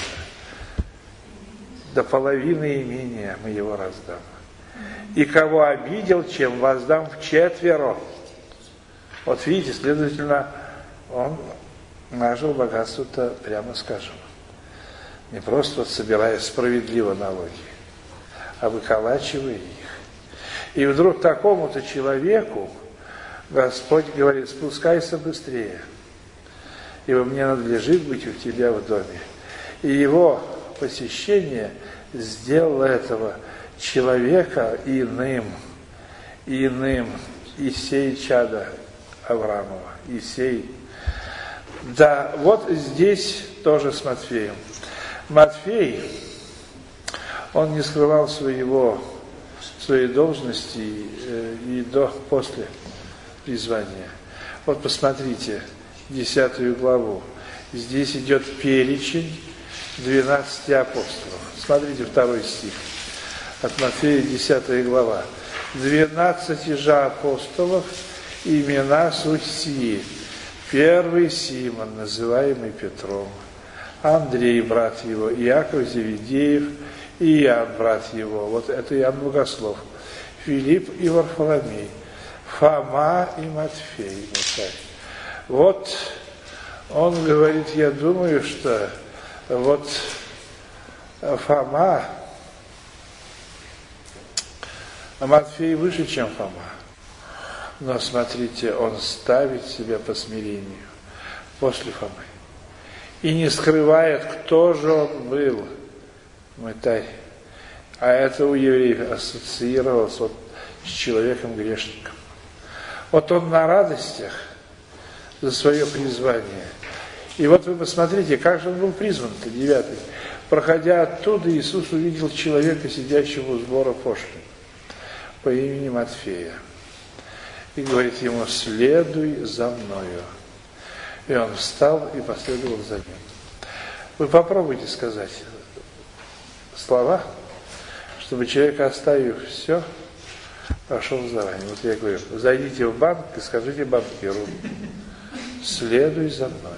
S1: До половины имения мы его раздам. И кого обидел, чем воздам вчетверо. Вот видите, следовательно, он нажил богатство-то, прямо скажем, не просто вот собирая справедливо налоги, а выколачивая их. И вдруг такому-то человеку Господь говорит, спускайся быстрее, ибо мне надлежит быть у тебя в доме. И его посещение сделало этого человека иным, и сей чада Авраамова, Исей. Да, вот здесь тоже с Матфеем. Матфей, он не скрывал своей должности и после призвания. Вот посмотрите, 10 главу. Здесь идет перечень 12 апостолов. Смотрите, 2 стих. От Матфея, 10 глава. 12 же апостолов имена суть сии. Первый Симон, называемый Петром, Андрей, брат его, Иаков Зеведеев, и Иоанн, брат его. Вот это Иоанн Богослов. Филипп и Варфоломей, Фома и Матфей. Вот он говорит, я думаю, что вот Фома, а Матфей выше, чем Фома. Но смотрите, он ставит себя по смирению после Фомы. И не скрывает, кто же он был. А это у евреев ассоциировалось вот с человеком-грешником. Вот он на радостях за свое призвание. И вот вы посмотрите, как же он был призван-то, 9. Проходя оттуда, Иисус увидел человека, сидящего у сбора пошлин, по имени Матфея. И говорит ему, следуй за мною. И он встал и последовал за ним. Вы попробуйте сказать слова, чтобы человек, оставив все, пошел за вами. Вот я говорю, зайдите в банк и скажите банкиру, следуй за мной.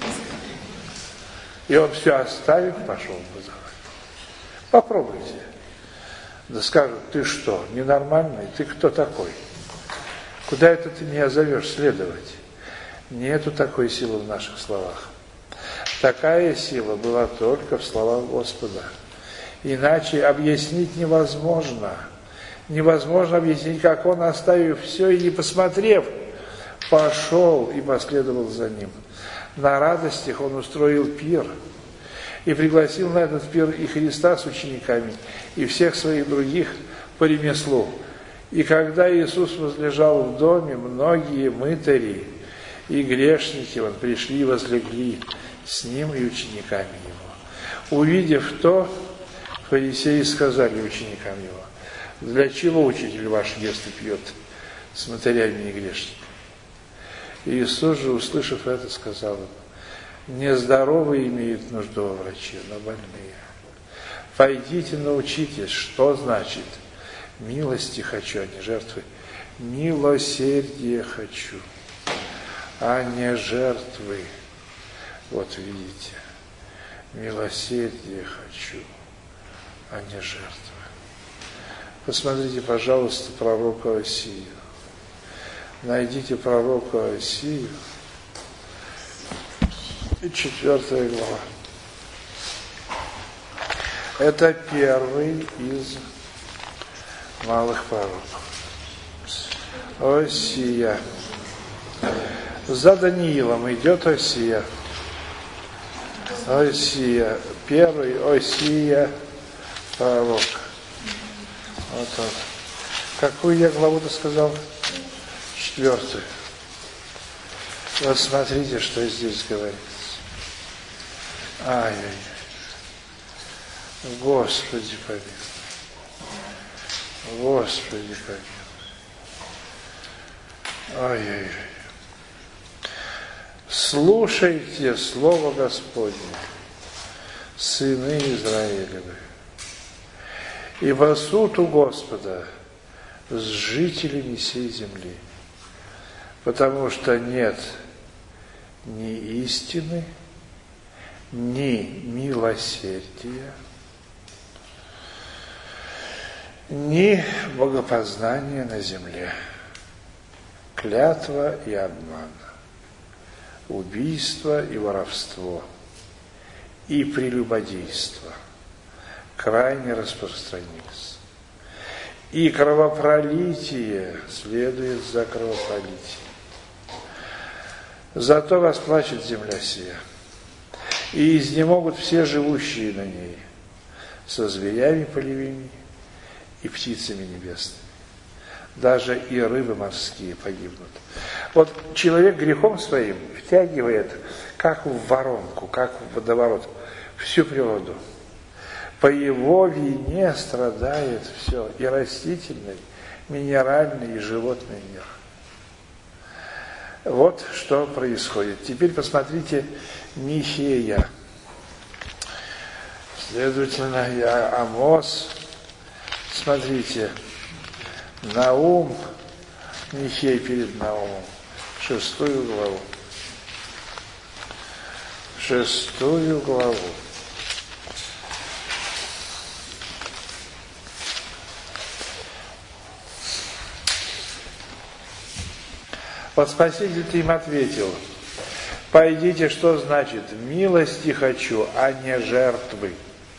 S1: И он все оставив, пошел бы за вами. Попробуйте. Да скажут, ты что, ненормальный? Ты кто такой? Куда это ты меня зовешь следовать? Нету такой силы в наших словах. Такая сила была только в словах Господа. Иначе объяснить невозможно. Невозможно объяснить, как он, оставив все и не посмотрев, пошел и последовал за ним. На радостях он устроил пир и пригласил на этот пир и Христа с учениками, и всех своих других по ремеслу. И когда Иисус возлежал в доме, многие мытари и грешники пришли и возлегли с ним и учениками его. Увидев то, фарисеи сказали ученикам его, для чего учитель ваш ест и пьет с мытарями и грешниками? И Иисус же, услышав это, сказал им, нездоровые имеют нужду во враче, но больные. Пойдите научитесь, что значит милости хочу, а не жертвы. Милосердие хочу, а не жертвы. Вот видите, милосердие хочу, а не жертвы. Посмотрите, пожалуйста, пророка Осию. Найдите пророка Осию, 4 глава. Это первый из малых пророков. Осия. За Даниилом идет Осия. Осия. Первый Осия пророк. Вот он. Какую я главу-то сказал? 4. Вот смотрите, что здесь говорится. Ай-яй-яй. Господи помилуй. Господи помилуй. Ай-яй-яй. Слушайте слово Господне, сыны Израилевы, ибо суд у Господа с жителями сей земли, потому что нет ни истины, ни милосердия, ни богопознания на земле, клятва и обман, убийство и воровство, и прелюбодейство крайне распространились. И кровопролитие следует за кровопролитием. Зато расплачет земля сия, и изнемогут все живущие на ней, со зверями полевыми и птицами небесными. даже и рыбы морские погибнут. Вот человек грехом своим втягивает, как в воронку, как в водоворот, всю природу. По его вине страдает все, и растительный, минеральный, и животный мир. Вот что происходит. Теперь посмотрите Михея. Следовательно, Амос, смотрите, Наум, Михей перед Наумом, 6 главу. 6 главу. Вот Спаситель-то им ответил: пойдите, что значит? Милости хочу, а не жертвы.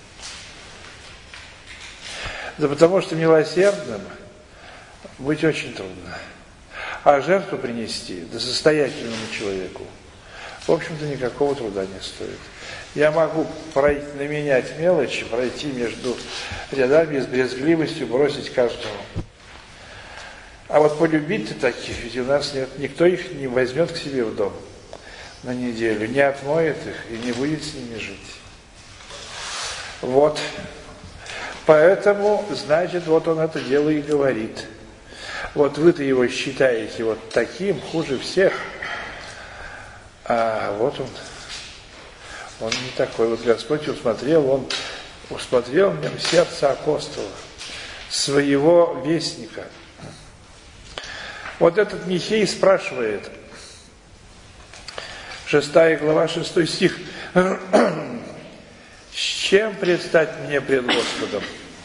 S1: Да потому что милосердным быть очень трудно. А жертву принести, да состоятельному человеку, в общем-то, никакого труда не стоит. Я могу наменять мелочи, пройти между рядами и с брезгливостью бросить каждому. А вот полюбить-то таких, ведь у нас нет, никто их не возьмет к себе в дом на неделю, не отмоет их и не будет с ними жить. Вот. Поэтому, значит, вот он это дело и говорит. Вот вы-то его считаете вот таким, хуже всех, а вот он не такой. Вот Господь усмотрел в нем сердце апостола, своего вестника. Вот этот Михей спрашивает, 6 глава, 6 стих, с чем предстать мне пред Господом?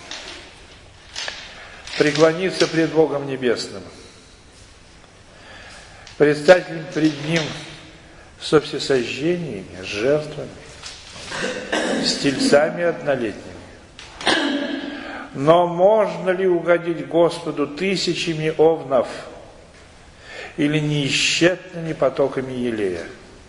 S1: Преклониться пред Богом Небесным. Предстать пред Ним со всесожжениями, с жертвами, с тельцами однолетними. Но можно ли угодить Господу тысячами овнов или неисчетными потоками елея?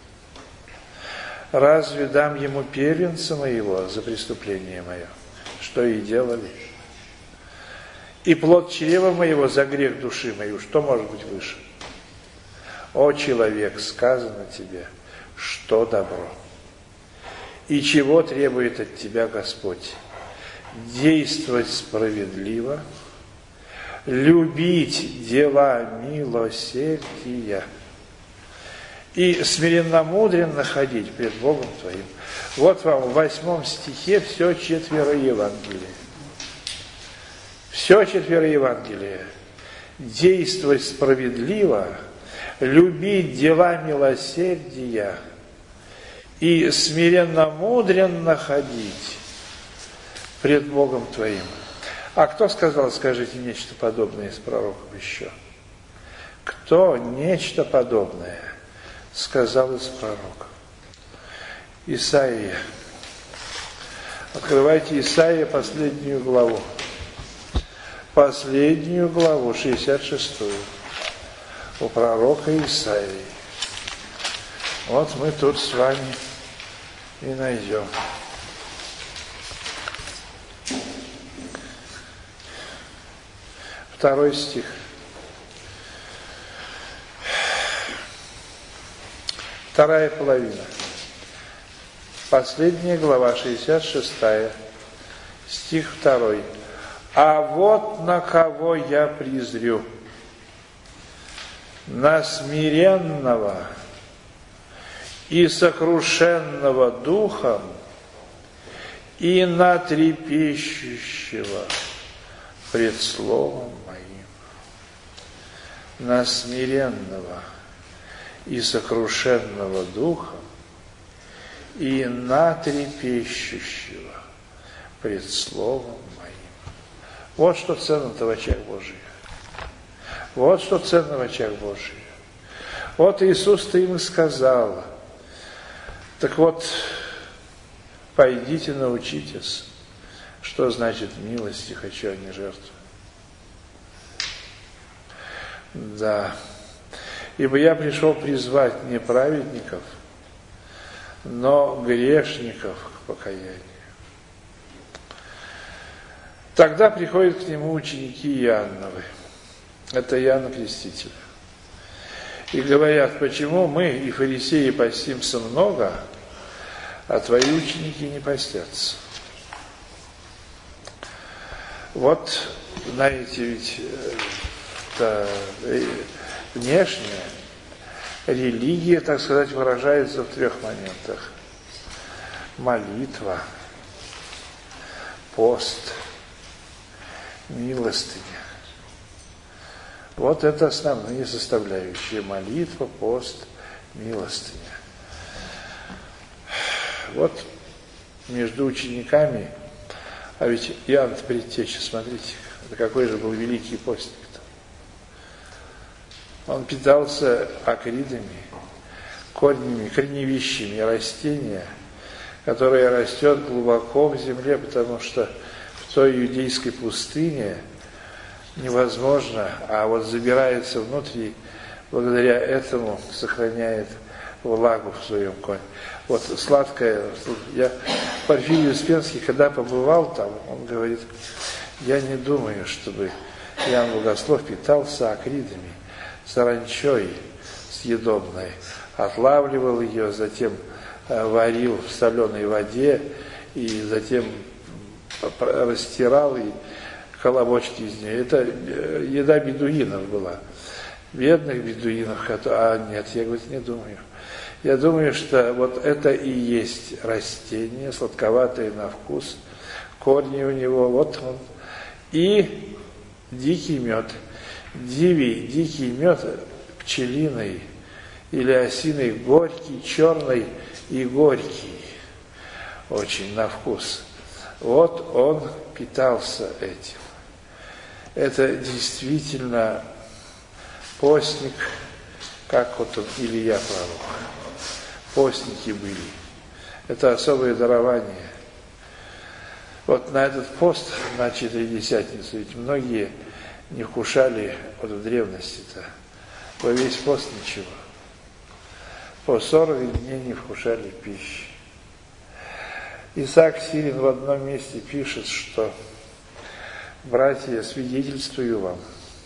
S1: Разве дам ему первенца моего за преступление мое, что и делали? И плод чрева моего за грех души мою, что может быть выше? О, человек, сказано тебе, что добро. И чего требует от тебя Господь? Действовать справедливо, любить дела милосердия и смиренно-мудренно ходить пред Богом твоим. Вот вам в 8 стихе все 4 Евангелия. Все 4 Евангелия. Действовать справедливо, любить дела милосердия и смиренно-мудренно ходить пред Богом твоим. А кто сказал, скажите, нечто подобное из пророков еще? Кто нечто подобное сказал из пророков? Исаия. Открывайте Исаия, последнюю главу. Последнюю главу, 66-ю. У пророка Исаии. Вот мы тут с вами и найдем. Второй стих. Вторая половина. Последняя глава, 66, стих 2. А вот на кого я призрю: на смиренного и сокрушенного духом, и на трепещущего пред словом моим. На смиренного и сокрушенного духом, и на трепещущего пред словом моим. Вот что ценно-то в очах Божьих. Вот что ценно в очах Божьих. Вот Иисус-то им и сказал: так вот, пойдите научитесь, что значит милости хочу, а не жертву. Да. Ибо я пришел призвать не праведников, но грешников к покаянию. Тогда приходят к нему ученики Иоанновы Это Иоанн Креститель. И говорят, почему мы и фарисеи постимся много, а твои ученики не постятся. Вот, знаете, ведь внешняя религия, так сказать, выражается в 3 моментах. Молитва, пост, милостыня. Вот это основные составляющие. Молитва, пост, милостыня. Вот между учениками, а ведь Иоанн Предтеча, смотрите, это какой же был великий постник-то. Он питался акридами, корневищами растения, которое растет глубоко в земле, потому что в той иудейской пустыне невозможно, а вот забирается внутрь, благодаря этому сохраняет влагу в своем корне. Вот сладкое, Порфирий Успенский, когда побывал там, он говорит, я не думаю, чтобы Иоанн Богослов питался акридами, саранчой съедобной, отлавливал ее, затем варил в соленой воде и затем растирал и колобочки из нее. Это еда бедуинов была. Бедных бедуинов, нет, я говорю, не думаю. Я думаю, что вот это и есть растение, сладковатое на вкус, корни у него, вот он. И дикий мед. Дикий мед пчелиный или осиный, горький, черный и горький, очень на вкус. Вот он питался этим. Это действительно постник, как вот он, Илья пророк. Постники были. Это особое дарование. Вот на этот пост, на Четыредесятницу, ведь многие не вкушали вот в древности-то. Во весь пост ничего. По 40 дней не вкушали пищи. Исаак Сирин в одном месте пишет, что «Братья, свидетельствую вам,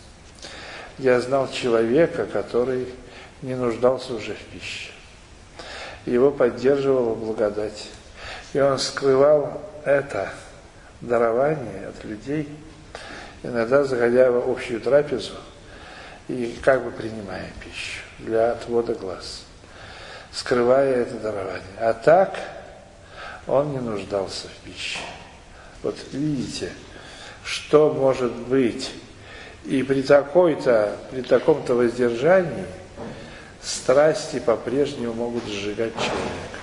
S1: я знал человека, который не нуждался уже в пище. Его поддерживала благодать. И он скрывал это дарование от людей, иногда заходя в общую трапезу и как бы принимая пищу для отвода глаз, скрывая это дарование. А так он не нуждался в пище. Вот видите, что может быть. И при таком-то воздержании страсти по-прежнему могут сжигать человека.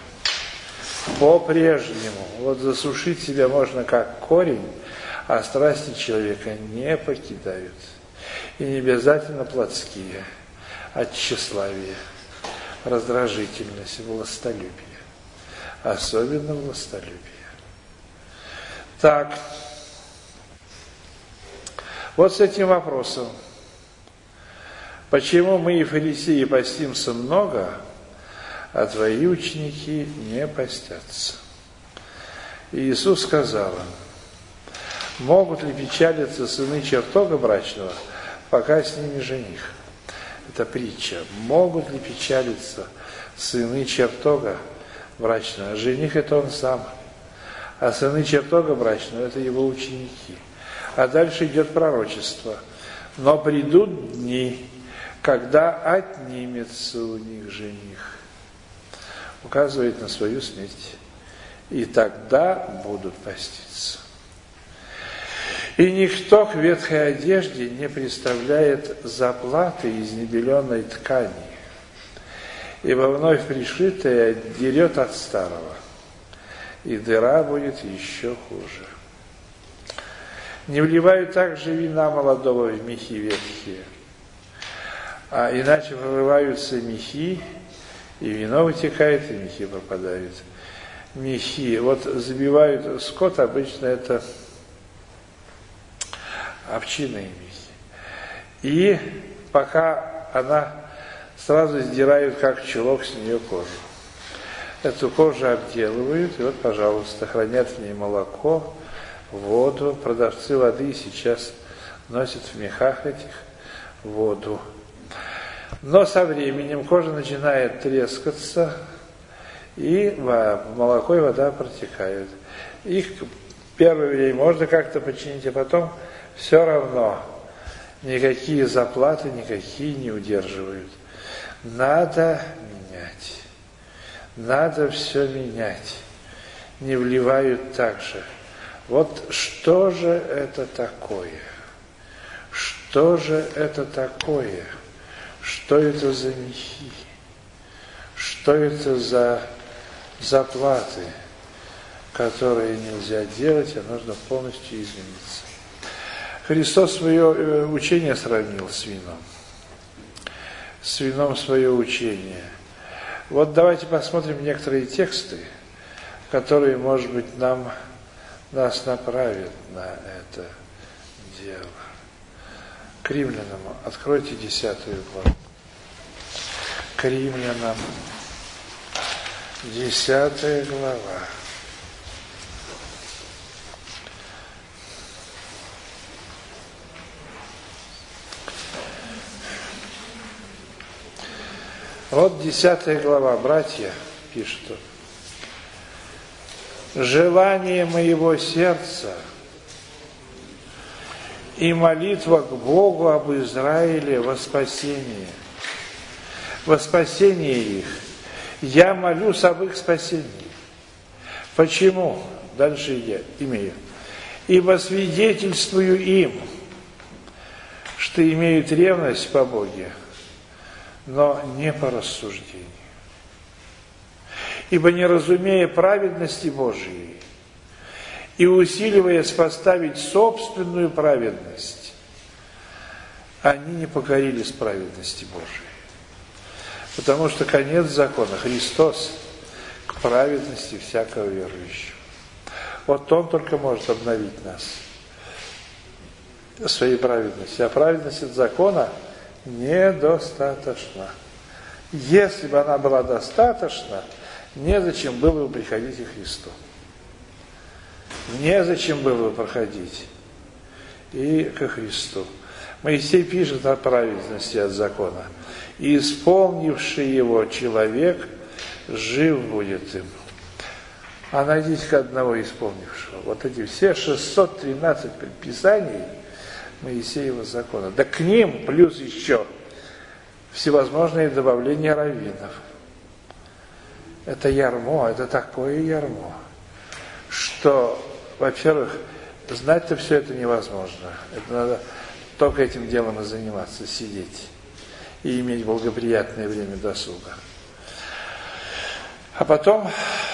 S1: По-прежнему. Вот засушить себя можно как корень, а страсти человека не покидают. И не обязательно плотские, а тщеславие, раздражительность, властолюбие. Особенно властолюбие. Так. Вот с этим вопросом. Почему мы и фарисеи постимся много, а твои ученики не постятся? И Иисус сказал им, могут ли печалиться сыны чертога брачного, пока с ними жених? Это притча. Могут ли печалиться сыны чертога брачного? Жених это он сам. А сыны чертога брачного это его ученики. А дальше идет пророчество. Но придут дни, когда отнимется у них жених. Указывает на свою смерть. И тогда будут поститься. И никто к ветхой одежде не представляет заплаты из небеленой ткани, ибо вновь пришитая дерет от старого, и дыра будет еще хуже. Не вливают также вина молодого в мехи ветхие, а иначе прорываются мехи, и вино вытекает, и мехи пропадают. Мехи, вот забивают скот, обычно это овчинные мехи. И пока она сразу сдирают, как чулок, с нее кожу. Эту кожу обделывают, и вот, пожалуйста, хранят в ней молоко, воду. Продавцы воды сейчас носят в мехах этих воду. Но со временем кожа начинает трескаться, и молоко и вода протекают. Их первое время можно как-то починить, а потом все равно никакие заплаты никакие не удерживают. Надо менять. Надо все менять. Не вливают так же. Вот что же это такое? Что же это такое? Что это за мехи? Что это за заплаты, которые нельзя делать, а нужно полностью измениться? Христос свое учение сравнил с вином. С вином свое учение. Вот давайте посмотрим некоторые тексты, которые, может быть, нас направят на это дело. К Римлянам, откройте 10 главу. К Римлянам, 10 глава. Вот 10 глава, братья, пишет он. Желание моего сердца и молитва к Богу об Израиле во спасение их. Я молюсь об их спасении. Почему? Дальше я имею. Ибо свидетельствую им, что имеют ревность по Боге, но не по рассуждению. Ибо не разумея праведности Божией и усиливаясь поставить собственную праведность, они не покорились праведности Божией. Потому что конец закона, Христос, к праведности всякого верующего. Вот Он только может обновить нас своей праведностью. А праведность от закона недостаточна. Если бы она была достаточна, незачем было бы приходить к Христу. Незачем было бы проходить и ко Христу. Моисей пишет о праведности от закона. И исполнивший его человек жив будет им. А найдите-ка одного исполнившего. Вот эти все 613 предписаний Моисеева закона. Да к ним плюс еще всевозможные добавления раввинов. Это ярмо, это такое ярмо, что, во-первых, знать-то все это невозможно. Это надо только этим делом и заниматься, сидеть и иметь благоприятное время досуга. А потом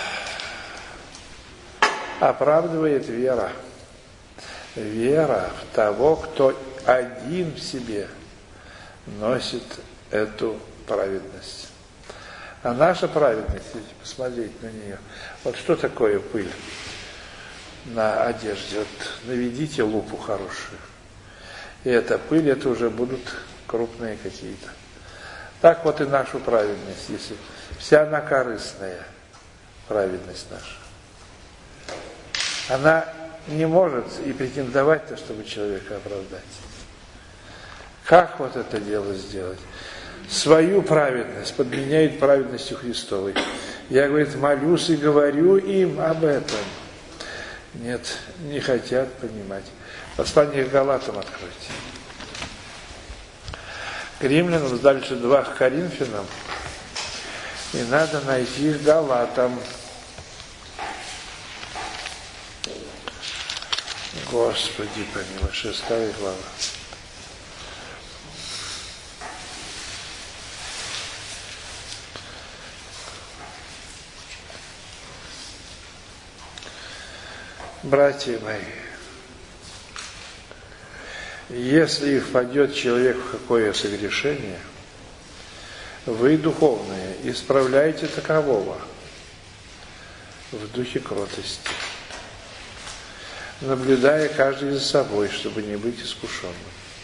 S1: оправдывает вера. Вера в того, кто один в себе носит эту праведность. А наша праведность, если посмотреть на нее, вот что такое пыль на одежде? Вот наведите лупу хорошую. И эта пыль, это уже будут крупные какие-то. Так вот и нашу праведность, если вся она корыстная, праведность наша. Она не может и претендовать-то, чтобы человека оправдать. Как вот это дело сделать? Свою праведность подменяет праведностью Христовой. Я, говорит, молюсь и говорю им об этом. Нет, не хотят понимать. Послание к Галатам откройте. К Римлянам, дальше 2 к Коринфянам. И надо найти к Галатам. Господи помилуй, 6 глава. Братья мои, если впадет человек в какое согрешение, вы, духовные, исправляйте такового в духе кротости, наблюдая каждый за собой, чтобы не быть искушенным.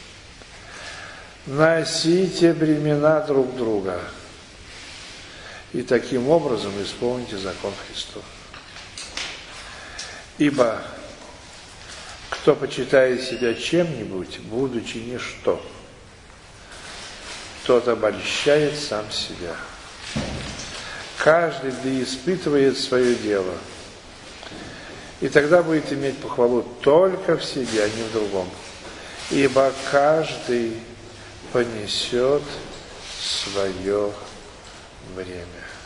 S1: Носите бремена друг друга, и таким образом исполните закон Христов. Ибо кто почитает себя чем-нибудь, будучи ничто, тот обольщает сам себя. Каждый да испытывает свое дело. И тогда будет иметь похвалу только в себе, а не в другом. Ибо каждый понесет свое время.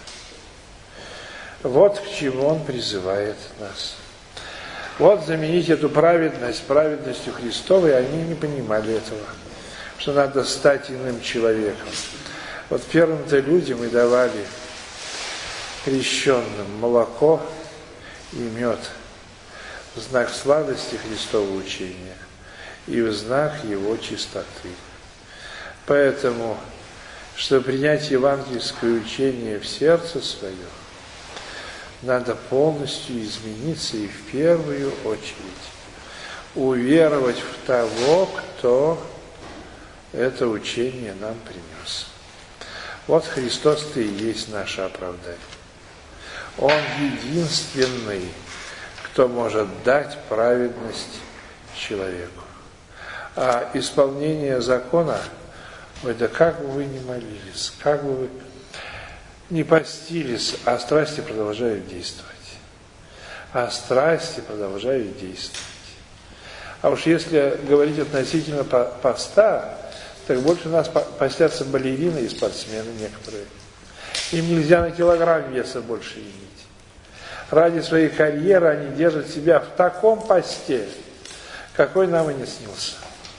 S1: Вот к чему он призывает нас. Вот заменить эту праведность праведностью Христовой, они не понимали этого, что надо стать иным человеком. Вот первым-то людям и давали крещенным молоко и мед в знак сладости Христового учения и в знак его чистоты. Поэтому, чтобы принять евангельское учение в сердце свое, надо полностью измениться и в первую очередь уверовать в того, кто это учение нам принес. Вот Христос-то и есть наше оправдание. Он единственный, кто может дать праведность человеку. А исполнение закона, ой, да как бы вы ни молились, как бы вы не постились, а страсти продолжают действовать. А страсти продолжают действовать. А уж если говорить относительно поста, так больше нас постятся балерины и спортсмены некоторые. Им нельзя на килограмм веса больше иметь. Ради своей карьеры они держат себя в таком посте, какой нам и не снился.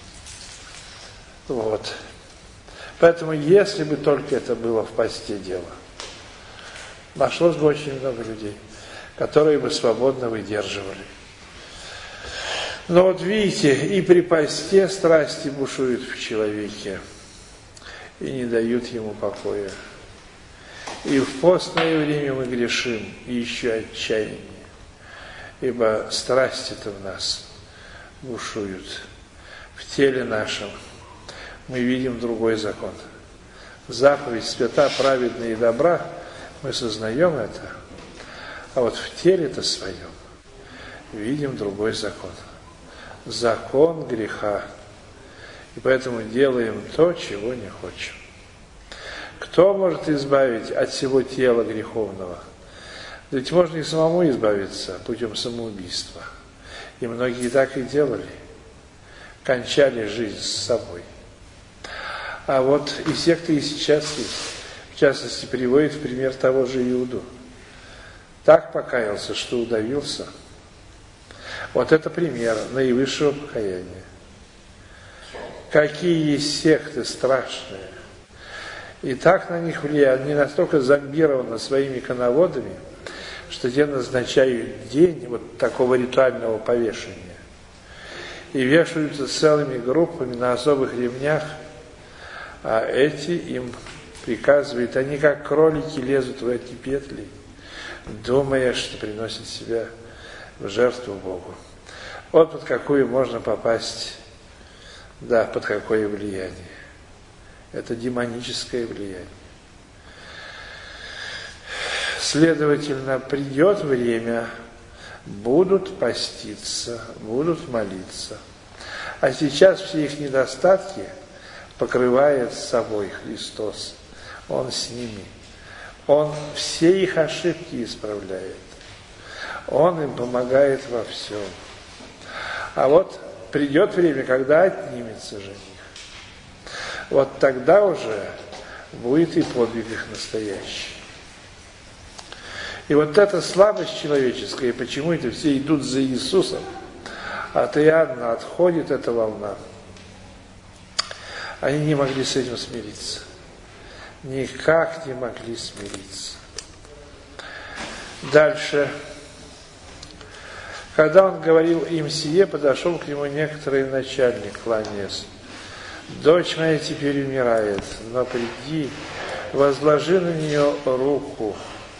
S1: Вот. Поэтому, если бы только это было в посте дело, нашлось бы очень много людей, которые бы свободно выдерживали. Но вот видите, и при посте страсти бушуют в человеке и не дают ему покоя. И в постное время мы грешим, и еще отчаяние, ибо страсти-то в нас бушуют. В теле нашем мы видим другой закон. Заповедь свята, праведна и добра, мы сознаем это, а вот в теле-то своем видим другой закон. Закон греха. И поэтому делаем то, чего не хочем. Кто может избавить от всего тела греховного? Ведь можно и самому избавиться путем самоубийства. И многие так и делали. Кончали жизнь с собой. А вот и секта и сейчас есть. В частности, приводит в пример того же Иуду. Так покаялся, что удавился. Вот это пример наивысшего покаяния. Какие есть секты страшные. И так на них влияют, они настолько зомбированы своими коноводами, что те назначают день вот такого ритуального повешения. И вешаются целыми группами на особых ремнях, а эти им приказывают, они как кролики лезут в эти петли, думая, что приносят себя в жертву Богу. Вот под какую можно попасть, да, под какое влияние. Это демоническое влияние. Следовательно, придет время, будут поститься, будут молиться. А сейчас все их недостатки покрывает собой Христос. Он с ними. Он все их ошибки исправляет. Он им помогает во всем. А вот придет время, когда отнимется жених. Вот тогда уже будет и подвиг их настоящий. И вот эта слабость человеческая, и почему это все идут за Иисусом, от Иоанна отходит эта волна. Они не могли с этим смириться. Никак не могли смириться. Дальше. Когда он говорил им сие, подошел к нему некоторый начальник, кланяясь. Дочь моя теперь умирает, но приди, возложи на нее руку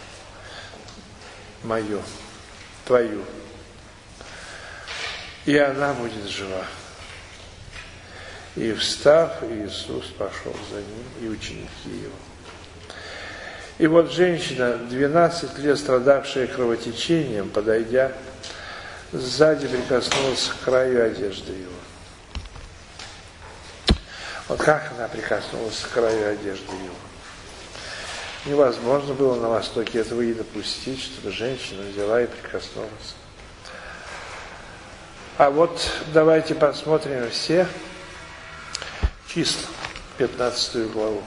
S1: мою, твою, и она будет жива. И встав, Иисус пошел за ним, и ученики его. И вот женщина, 12 лет страдавшая кровотечением, подойдя, сзади прикоснулась к краю одежды его. Вот как она прикоснулась к краю одежды его. Невозможно было на Востоке этого и допустить, чтобы женщина взяла и прикоснулась. А вот давайте посмотрим все числа, 15 главу.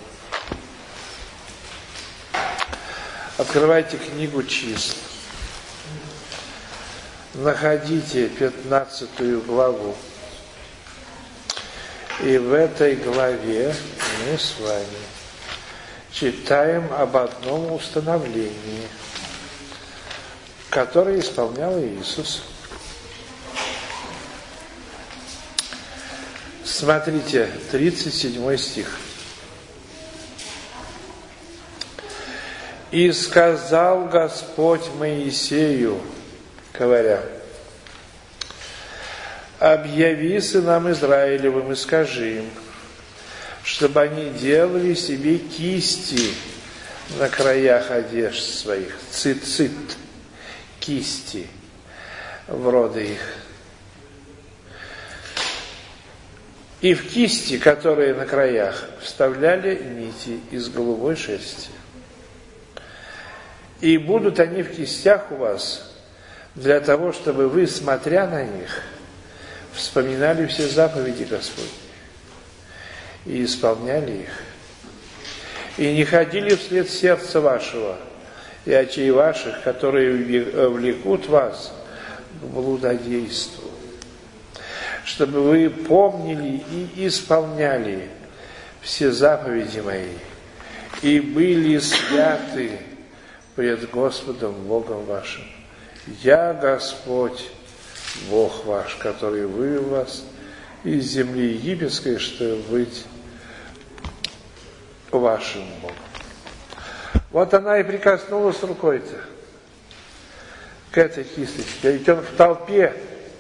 S1: Открывайте книгу числ. Находите 15 главу. И в этой главе мы с вами читаем об одном установлении, которое исполнял Иисус. Смотрите, 37 стих. «И сказал Господь Моисею, говоря, объяви сынам Израилевым и скажи им, чтобы они делали себе кисти на краях одежд своих, цицит, кисти в роды их. И в кисти, которые на краях, вставляли нити из голубой шерсти. И будут они в кистях у вас для того, чтобы вы, смотря на них, вспоминали все заповеди Господни и исполняли их. И не ходили вслед сердца вашего и очей ваших, которые влекут вас к блудодейству, чтобы вы помнили и исполняли все заповеди мои и были святы пред Господом Богом вашим. Я Господь, Бог ваш, который вывел вас из земли египетской, чтобы быть вашим Богом». Вот она и прикоснулась рукой-то к этой кисточке. Ведь он в толпе.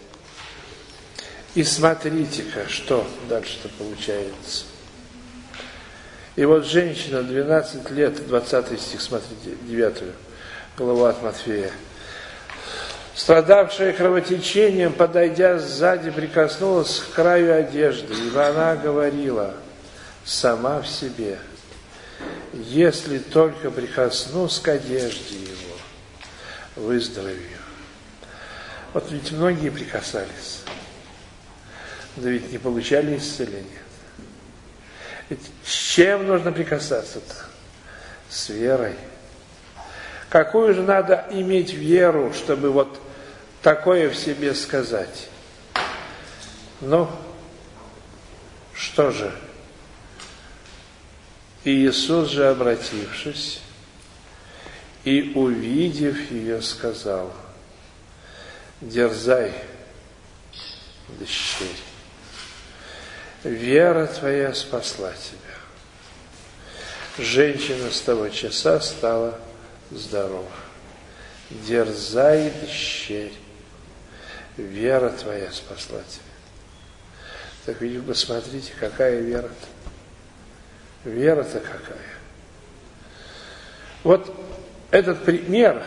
S1: И смотрите-ка, что дальше-то получается. И вот женщина, 12 лет, 20 стих, смотрите, 9 главу от Матфея. Страдавшая кровотечением, подойдя сзади, прикоснулась к краю одежды, ибо она говорила сама в себе: если только прикоснусь к одежде его, выздоровею. Вот ведь многие прикасались, да ведь не получали исцеления. Ведь с чем нужно прикасаться-то? С верой. Какую же надо иметь веру, чтобы вот такое в себе сказать? Ну, что же? И Иисус же, обратившись и увидев ее, сказал: дерзай, дщерь, вера твоя спасла тебя. Женщина с того часа стала здорова. Дерзай, дщерь, вера твоя спасла тебя. Так ведь посмотрите, какая вера-то. Вера-то какая. Вот этот пример,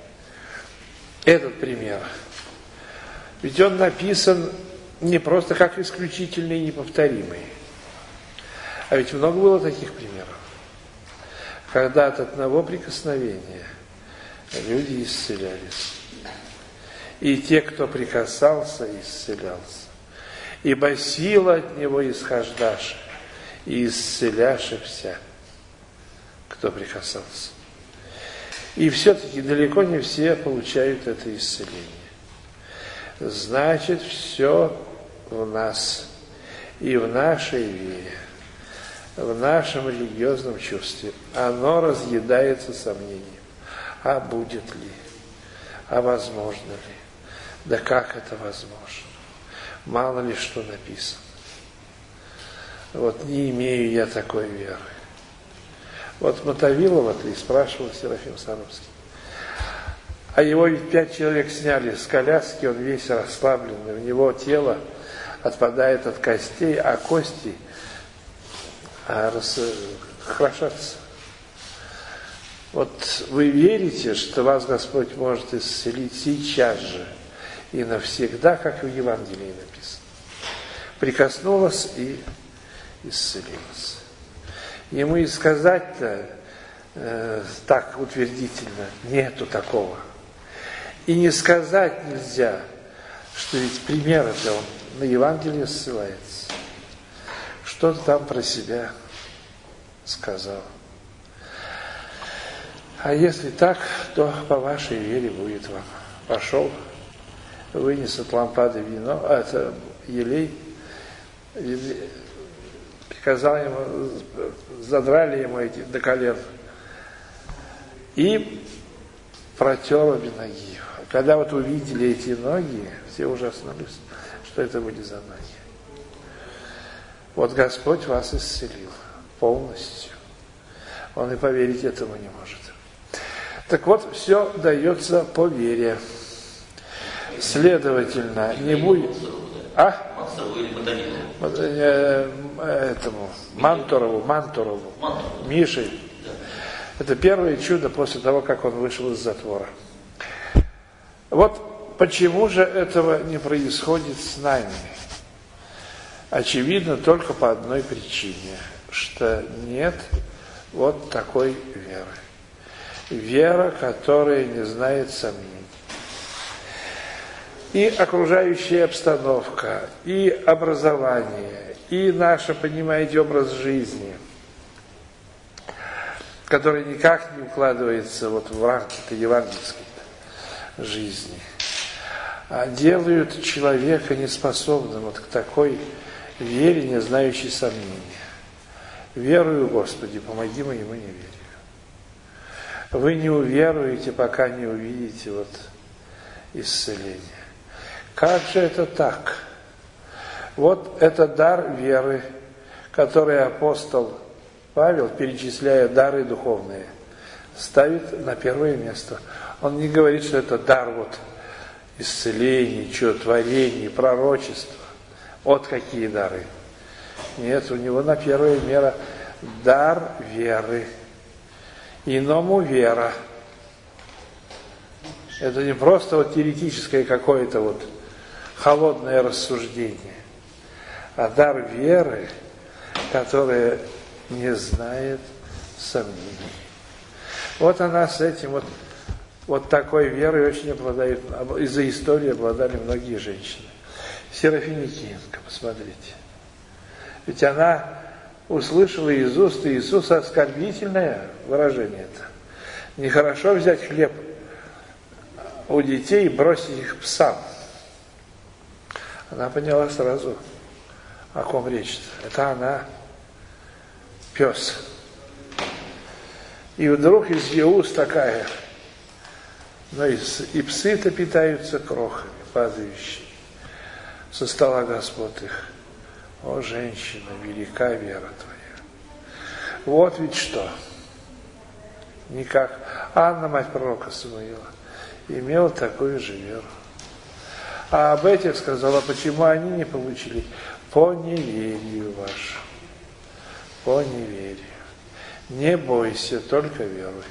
S1: ведь он написан не просто как исключительный и неповторимый. А ведь много было таких примеров, когда от одного прикосновения люди исцелялись. И те, кто прикасался, исцелялся. Ибо сила от него исхождаша, и исцеляша вся, кто прикасался. И все-таки далеко не все получают это исцеление. Значит, все в нас и в нашей вере, в нашем религиозном чувстве, оно разъедается сомнением. А будет ли? А возможно ли? Да как это возможно? Мало ли что написано. Вот не имею я такой веры. Вот Мотовилова-то и спрашивал Серафим Саровский. А его ведь 5 человек сняли с коляски, он весь расслабленный, у него тело отпадает от костей, а кости крошатся. Вот вы верите, что вас Господь может исцелить сейчас же и навсегда, как в Евангелии написано. Прикоснулась и исцелилась. Ему и сказать-то так утвердительно нету такого. И не сказать нельзя, что ведь примеры-то он на Евангелие ссылается. Что-то там про себя сказал. А если так, то по вашей вере будет вам. Пошел, вынес от лампады вино, это елей, приказал ему, задрали ему эти до колен и протер обе ноги. Когда вот увидели эти ноги, все ужаснулись, что это были за ноги. Вот Господь вас исцелил полностью. Он и поверить этому не может. Так вот, все дается по вере. Следовательно, не будет... Этому, Мантурову, Мише. Это первое чудо после того, как он вышел из затвора. Вот почему же этого не происходит с нами? Очевидно, только по одной причине, что нет вот такой веры. Вера, которая не знает сомнений. И окружающая обстановка, и образование, и наш, понимаете, образ жизни, который никак не укладывается вот в рамки-то евангельской жизни, делают человека неспособным вот к такой вере, не знающей сомнения. Верую, Господи, помоги моему неверию. Вы не уверуете, пока не увидите вот исцеление. Как же это так? Вот это дар веры, который апостол Павел, перечисляя дары духовные, ставит на первое место. Он не говорит, что это дар вот исцеления, чудотворений, пророчества. Вот какие дары. Нет, у него на первое место дар веры. Иному вера. Это не просто вот теоретическое какое-то вот холодное рассуждение, а дар веры, которая не знает сомнений. Вот она с этим вот такой верой очень обладает, из-за истории обладали многие женщины. Серафиникинка, посмотрите. Ведь она услышала из уст Иисуса оскорбительное выражение это. Нехорошо взять хлеб у детей и бросить их псам. Она поняла сразу, о ком речь-то. Это она, пес. И вдруг из ее уст такая, но и псы-то питаются крохами, падающими со стола господ их. О, женщина, велика вера твоя. Вот ведь что. Никак. Анна, мать пророка Самуила, имела такую же веру. А об этих сказала, почему они не получили? По неверию вашему. По неверию. Не бойся, только веруй.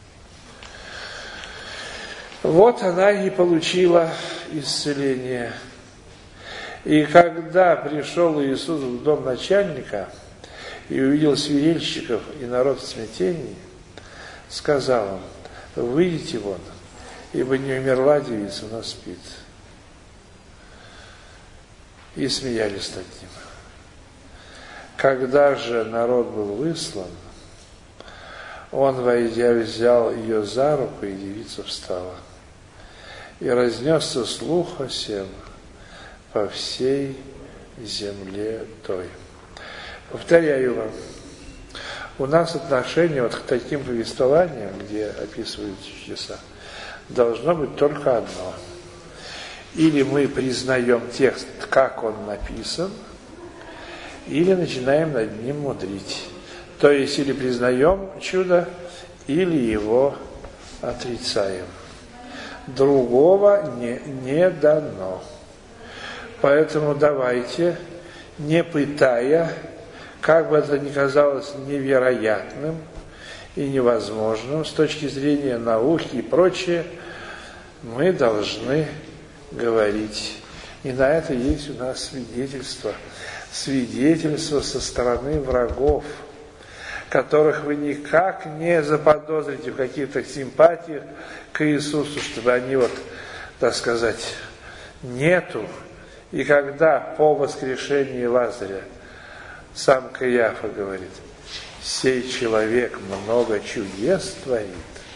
S1: Вот она и получила исцеление. И когда пришел Иисус в дом начальника и увидел свирельщиков и народ в смятении, сказал им: выйдите вон, ибо не умерла девица, но спит. И смеялись над ним. Когда же народ был выслан, он, войдя, взял ее за руку, и девица встала. И разнесся слух о сем по всей земле той. Повторяю вам, у нас отношение вот к таким повествованиям, где описывают чудеса, должно быть только одно. Или мы признаем текст, как он написан, или начинаем над ним мудрить. То есть, или признаем чудо, или его отрицаем. Другого не дано. Поэтому давайте, не пытая, как бы это ни казалось невероятным и невозможным с точки зрения науки и прочее, мы должны говорить И на это есть у нас свидетельство. Свидетельство со стороны врагов, которых вы никак не заподозрите в каких-то симпатиях к Иисусу, чтобы они вот, так сказать, нету. И когда по воскрешении Лазаря сам Каиафа говорит, сей человек много чудес творит,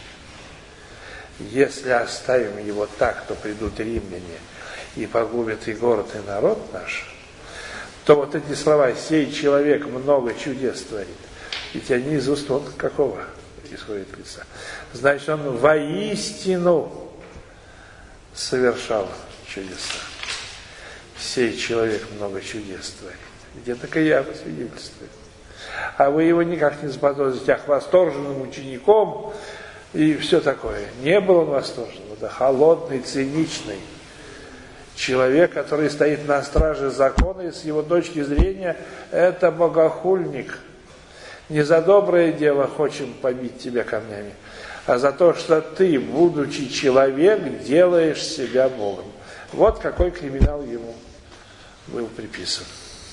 S1: если оставим его так, то придут римляне и погубят и город, и народ наш, то вот эти слова, сей человек много чудес творит, ведь они из уст он какого исходят лица? Значит, он воистину совершал чудеса. Сей человек много чудес творит. Ведь это Каиафа свидетельствует. А вы его никак не заподозрите, ах, восторженным учеником и все такое. Не был он восторженным, это холодный, циничный человек, который стоит на страже закона, и с его точки зрения это богохульник. Не за доброе дело хочем побить тебя камнями, а за то, что ты, будучи человек, делаешь себя Богом. Вот какой криминал ему был приписан.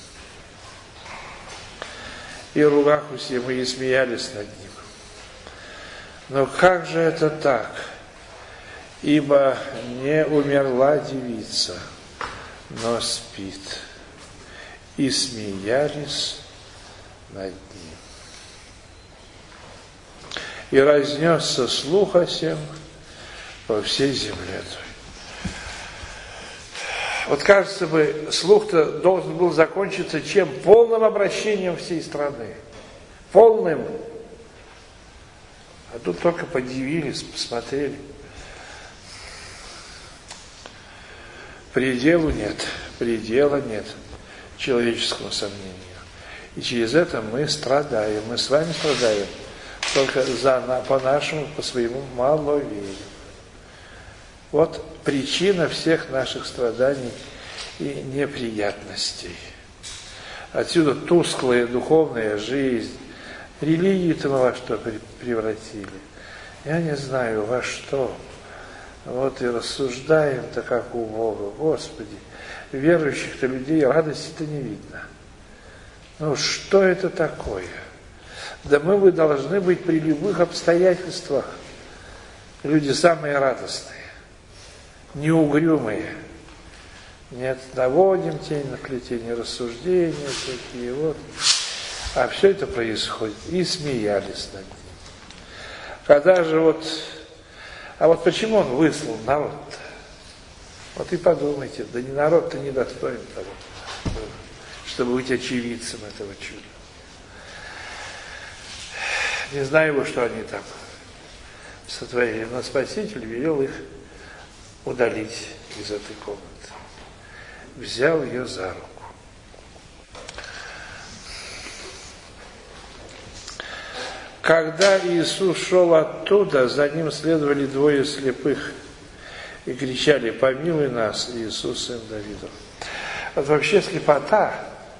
S1: И ругахусь ему, и смеялись над ним. Но как же это так? Ибо не умерла девица, но спит. И смеялись над ним. И разнесся слух о сем по всей земле. Вот кажется бы, слух-то должен был закончиться чем? Полным обращением всей страны. Полным. А тут только подивились, посмотрели. Предела нет человеческому сомнению. И через это мы страдаем, мы с вами страдаем, только по своему маловерию. Вот причина всех наших страданий и неприятностей. Отсюда тусклая духовная жизнь. Религию-то мы во что превратили? Я не знаю, во что. Вот и рассуждаем-то как у Бога. Господи, верующих-то людей радости-то не видно. Ну что это такое? Да мы должны быть при любых обстоятельствах люди самые радостные, неугрюмые. Нет, наводим тень на плетение рассуждения такие вот. А все это происходит. И смеялись над ним. Когда же вот... А вот почему он выслал народ-то? Вот и подумайте, да не народ-то не достоин того, чтобы быть очевидцем этого чуда. Не знаю его, что они там сотворили, но Спаситель велел их удалить из этой комнаты. Взял ее за руку. Когда Иисус шел оттуда, за ним следовали двое слепых и кричали: «Помилуй нас, Иисус, сын Давидов». Вот вообще слепота,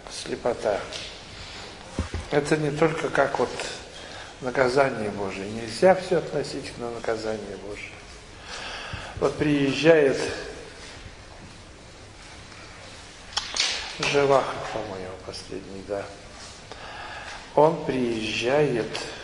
S1: это не только как вот наказание Божие. Нельзя все относить на наказание Божие. Вот приезжает Живахов, по-моему, последний, да. Он приезжает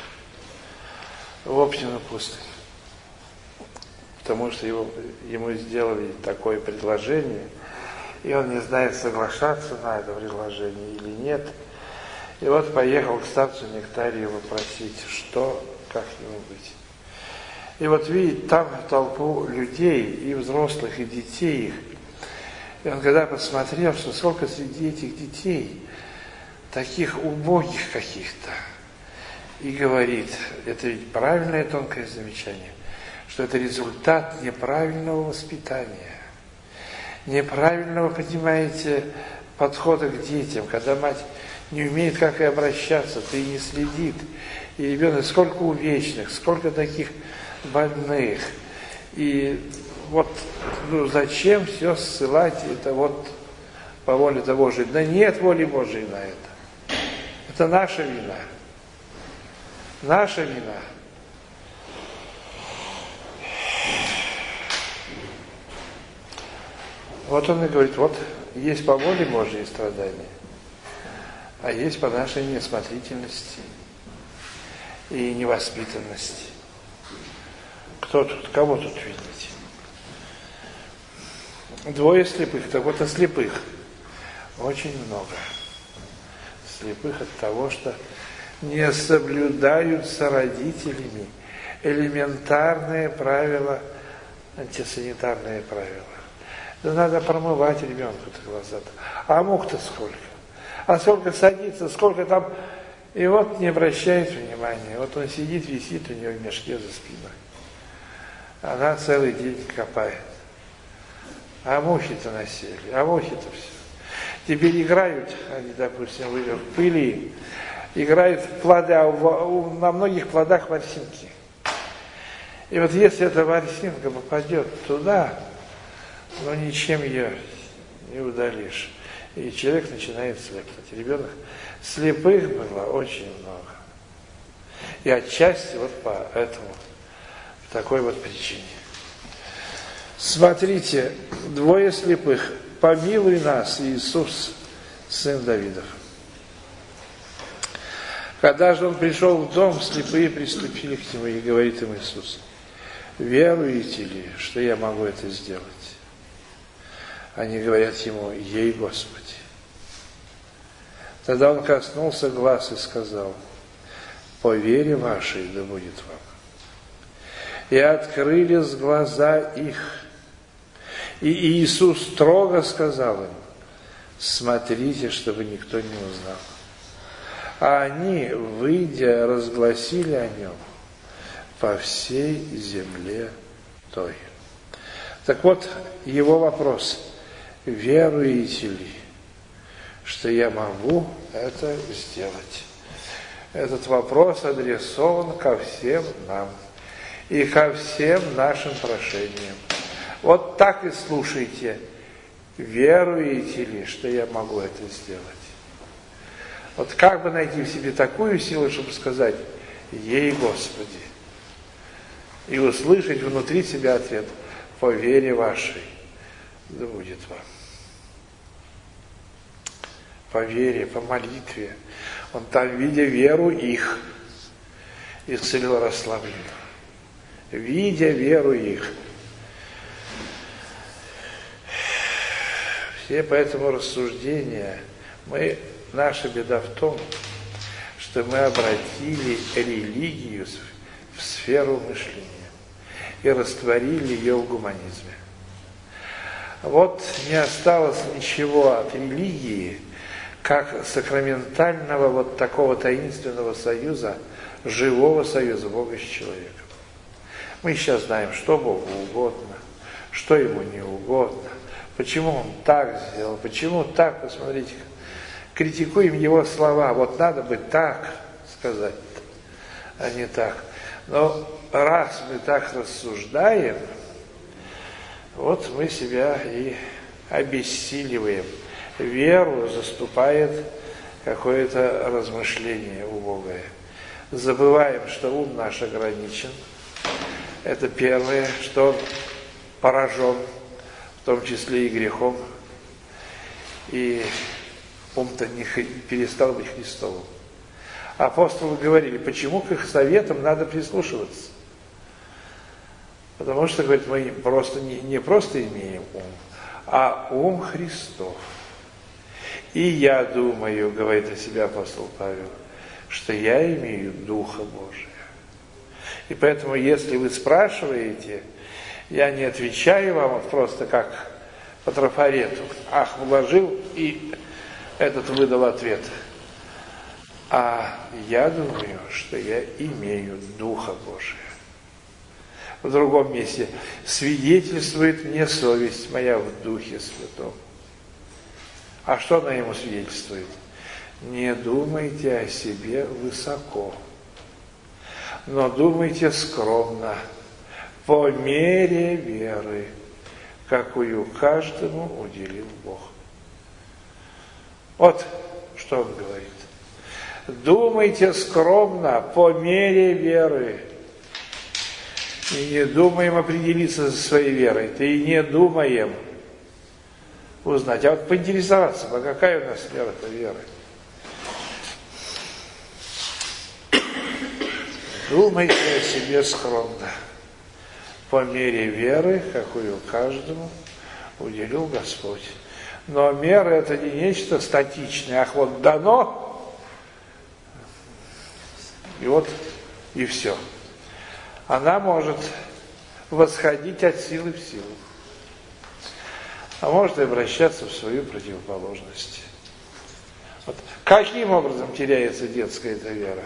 S1: в Оптину пустыню, потому что ему сделали такое предложение, и он не знает, соглашаться на это предложение или нет. И вот поехал к старцу Нектариеву просить, что, как ему быть. И вот видит там толпу людей, и взрослых, и детей их. И он когда посмотрел, что сколько среди этих детей таких убогих каких-то, и говорит, это ведь правильное тонкое замечание, что это результат неправильного воспитания, неправильного, понимаете, подхода к детям, когда мать не умеет как и обращаться, да и не следит, и ребенок, сколько увечных, сколько таких больных, и вот, ну зачем все ссылать, это вот по воле того же, да нет воли Божией на это. Это наша вина. Наша вина. Вот он и говорит, вот есть по воле Божьей страдания, а есть по нашей неосмотрительности и невоспитанности. Кого тут видите? Двое слепых, так вот о слепых очень много. Слепых от того, что не соблюдаются родителями элементарные правила, антисанитарные правила. Да надо промывать ребенку-то глаза-то. А мух-то сколько? А сколько садится, сколько там... И вот не обращает внимания. Вот он сидит, висит у него в мешке за спиной. Она целый день копает. А мухи-то насели, а мухи-то все. Теперь играют, они, допустим, в пыли, играют в плоды, а на многих плодах ворсинки. И вот если эта ворсинка попадет туда, но ничем ее не удалишь. И человек начинает слепнуть. Ребенок слепых было очень много. И отчасти вот по этому, по такой вот причине. Смотрите, двое слепых. Помилуй нас, Иисус, сын Давидов. Когда же он пришел в дом, слепые приступили к нему, и говорит им Иисус: веруете ли, что я могу это сделать? Они говорят ему: ей, Господи. Тогда он коснулся глаз и сказал: по вере вашей да будет вам. И открылись глаза их. И Иисус строго сказал им: смотрите, чтобы никто не узнал. А они, выйдя, разгласили о нем по всей земле той. Так вот, его вопрос: веруете ли, что я могу это сделать? Этот вопрос адресован ко всем нам и ко всем нашим прошениям. Вот так и слушайте. Веруете ли, что я могу это сделать? Вот как бы найти в себе такую силу, чтобы сказать: ей, Господи, и услышать внутри себя ответ: по вере вашей да будет вам. По вере, по молитве. Он там, видя веру их, исцелил расслабленных. Видя веру их. Все поэтому рассуждения, наша беда в том, что мы обратили религию в сферу мышления и растворили ее в гуманизме. Вот не осталось ничего от религии, как сакраментального вот такого таинственного союза, живого союза Бога с человеком. Мы сейчас знаем, что Богу угодно, что Ему не угодно, почему Он так сделал, почему так, посмотрите, критикуем Его слова, вот надо бы так сказать, а не так. Но раз мы так рассуждаем, вот мы себя и обессиливаем. Веру заступает какое-то размышление убогое. Забываем, что ум наш ограничен. Это первое, что он поражен, в том числе и грехом. И ум-то не перестал быть Христовым. Апостолы говорили, почему к их советам надо прислушиваться. Потому что, говорит, мы просто не просто имеем ум, а ум Христов. И я думаю, говорит о себе апостол Павел, что я имею Духа Божия. И поэтому, если вы спрашиваете, я не отвечаю вам вот просто как по трафарету. Ах, вложил, и этот выдал ответ. А я думаю, что я имею Духа Божия. В другом месте: свидетельствует мне совесть моя в Духе Святом. А что она ему свидетельствует? Не думайте о себе высоко, но думайте скромно, по мере веры, какую каждому уделил Бог. Вот что он говорит. Думайте скромно, по мере веры. И не думаем определиться со своей верой. И не думаем. узнать, а вот поинтересоваться, а какая у нас вера-то вера. Думайте о себе скромно, по мере веры, какую каждому уделил Господь. Но мера это не нечто статичное, ах, вот дано, и вот и все. Она может восходить от силы в силу, а может и обращаться в свою противоположность. Вот. Каким образом теряется детская эта вера?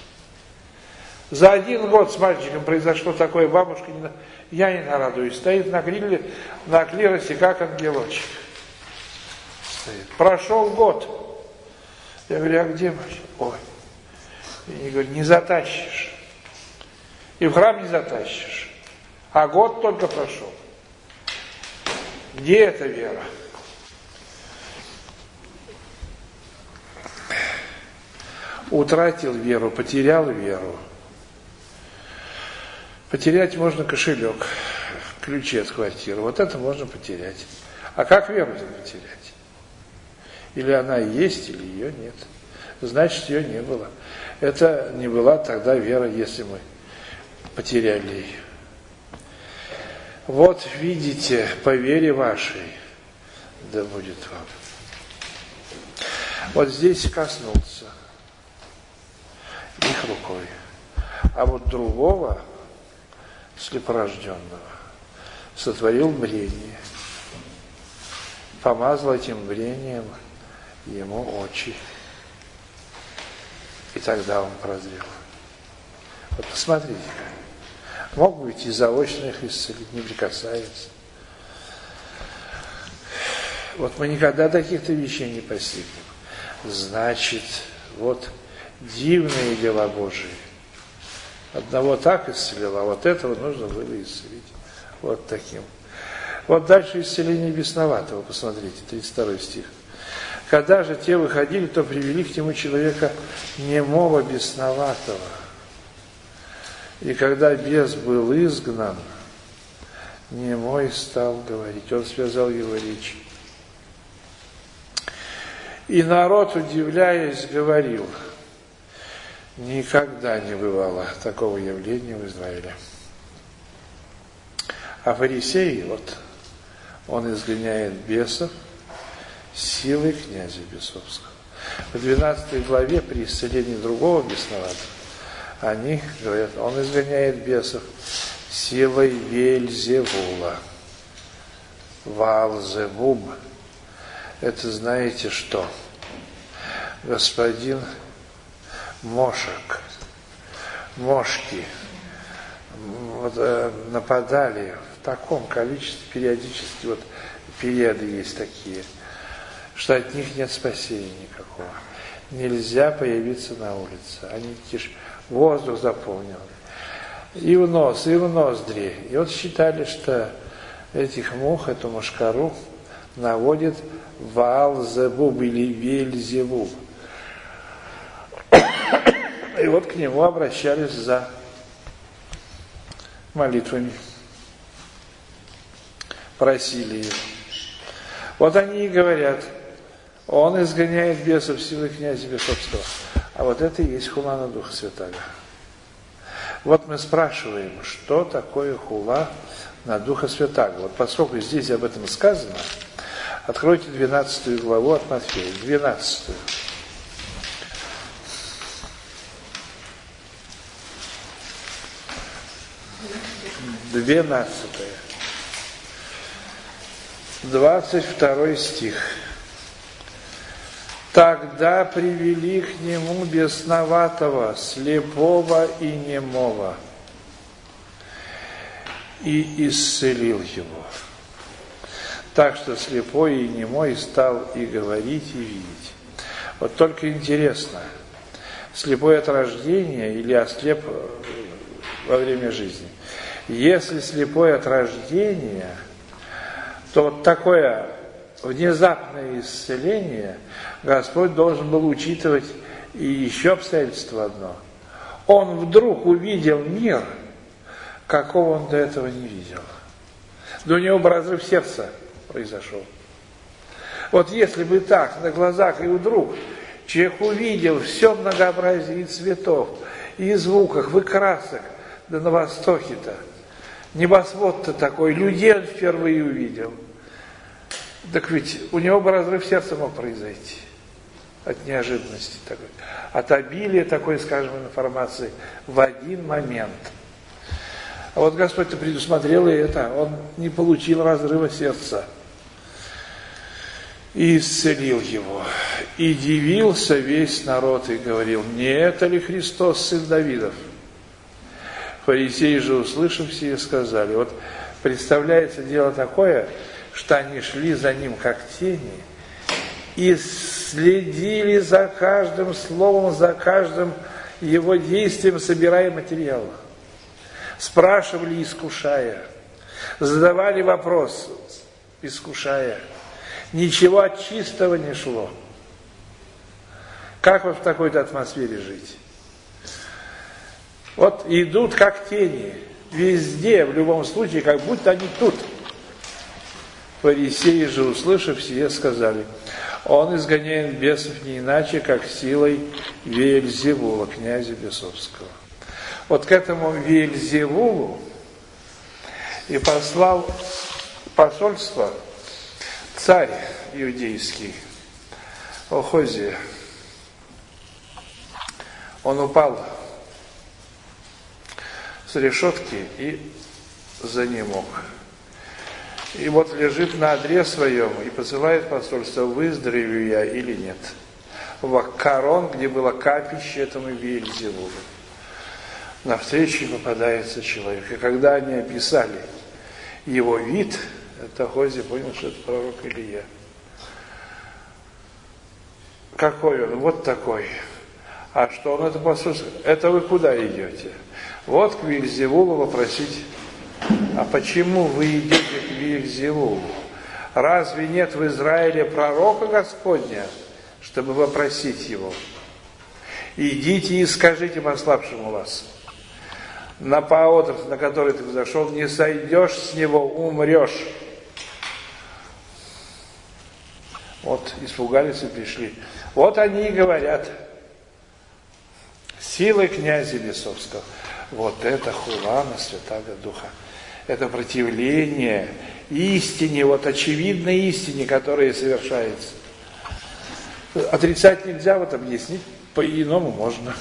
S1: За 1 год с мальчиком произошло такое, бабушка, я не нарадуюсь, стоит на клиросе, как ангелочек. Стоит. Прошел год. Я говорю, а где мальчик? Ой. Я говорю, не затащишь. И в храм не затащишь. А год только прошел. Где эта вера? Утратил веру, потерял веру. Потерять можно кошелек, ключи от квартиры. Вот это можно потерять. А как веру-то потерять? Или она есть, или ее нет. Значит, ее не было. Это не была тогда вера, если мы потеряли ее. Вот видите, по вере вашей, да будет вам. Вот здесь коснулся их рукой. А вот другого, слепорожденного, сотворил брение, помазал этим брением ему очи. И тогда он прозрел. Вот посмотрите, мог быть и заочно их исцелить, не прикасается. Вот мы никогда таких-то вещей не постигнем. Значит, вот дивные дела Божии. Одного так исцелил, а вот этого нужно было исцелить. Вот таким. Вот дальше исцеление бесноватого, посмотрите, 32 стих. Когда же те выходили, то привели к нему человека немого бесноватого. И когда бес был изгнан, немой стал говорить. Он связал его речь. И народ, удивляясь, говорил: никогда не бывало такого явления в Израиле. А фарисеи, вот, он изгоняет бесов силой князя бесовского. В 12 главе при исцелении другого бесноватого они говорят, он изгоняет бесов силой Вельзевула. Ваалзевуб. Это знаете что? Господин Мошек, мошки вот, нападали в таком количестве, периодически, вот периоды есть такие, что от них нет спасения никакого. Нельзя появиться на улице. Они воздух заполнил. И в нос, и в ноздри. И вот считали, что этих мух, эту мошкару наводит Ваалзебуб или Вельзевуб. И вот к нему обращались за молитвами. Просили его. Вот они и говорят, он изгоняет бесов силой князя бесовского. А вот это и есть хула на Духа Святаго. Вот мы спрашиваем, что такое хула на Духа Святаго. Вот поскольку здесь об этом сказано, откройте 12 главу от Матфея. 12. 22 стих. Тогда привели к нему бесноватого, слепого и немого, и исцелил его. Так что слепой и немой стал и говорить, и видеть. Вот только интересно, слепой от рождения или ослеп во время жизни? Если слепой от рождения, то вот такое внезапное исцеление Господь должен был учитывать и еще обстоятельство одно. Он вдруг увидел мир, какого он до этого не видел. Да у него разрыв сердца произошел. Вот если бы так, на глазах, и вдруг человек увидел все многообразие и цветов, и звуках, и красок, да на Востоке-то, небосвод-то такой, людей он впервые увидел. Так ведь у него бы разрыв сердца мог произойти от неожиданности такой, от обилия такой, скажем, информации в один момент. А вот Господь-то предусмотрел и это, Он не получил разрыва сердца. И исцелил его. И дивился весь народ и говорил: не это ли Христос, сын Давидов? Фарисеи же, услышав сие, сказали. Вот представляется дело такое, что они шли за ним как тени и следили за каждым словом, за каждым его действием, собирая материал. Спрашивали, искушая. Задавали вопрос, искушая. Ничего от чистого не шло. Как вот в такой-то атмосфере жить? Вот идут как тени. Везде, в любом случае, как будто они тут. Фарисеи же, услышав сие, сказали: он изгоняет бесов не иначе, как силой Веельзевула, князя бесовского. Вот к этому Веельзевулу и послал посольство царь иудейский Охозия. Он упал с решетки и занемог. И вот лежит на одре своем и посылает посольство, выздоровею я или нет. В Аккарон, где было капище этому Веельзевулу. Навстречу попадается человек. И когда они описали его вид, это Охозия понял, что это пророк Илия. Какой он? Вот такой. А что он это послушал? Это вы куда идете? Вот к Веельзевулу вопросить. А почему вы идете к Веельзевулу? Разве нет в Израиле пророка Господня, чтобы вопросить его? Идите и скажите пославшему вас: на поотр, на который ты взошел, не сойдешь с него, умрешь. Вот испугались и пришли. Вот они и говорят: силой князя бесовского. Вот это хула на Святаго Духа. Это противление истине, вот очевидной истине, которая совершается. Отрицать нельзя, вот объяснить по-иному можно.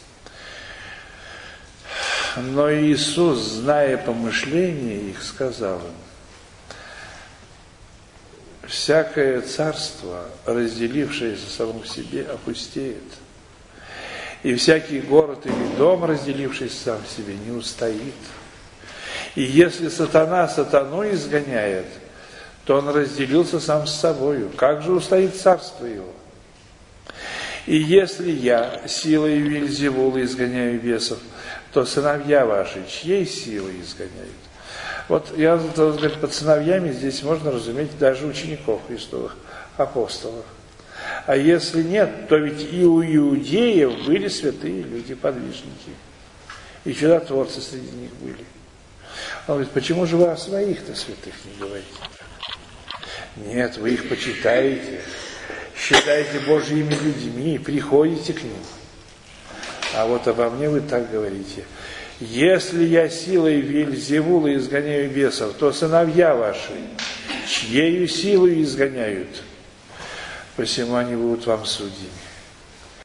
S1: Но Иисус, зная помышления их, сказал им: всякое царство, разделившееся само себе, опустеет. И всякий город или дом, разделившийся сам себе, не устоит. И если сатана сатану изгоняет, то он разделился сам с собою. Как же устоит царство его? И если я силой Веельзевула изгоняю бесов, то сыновья ваши чьей силой изгоняют? Вот я говорю, под сыновьями здесь можно разуметь даже учеников Христовых, апостолов. А если нет, то ведь и у иудеев были святые люди, подвижники. И чудотворцы среди них были. Он говорит: почему же вы о своих-то святых не говорите? Нет, вы их почитаете, считаете Божьими людьми, приходите к ним. А вот обо мне вы так говорите: если я силой Веельзевула изгоняю бесов, то сыновья ваши чьею силой изгоняют? Посему они будут вам судьями.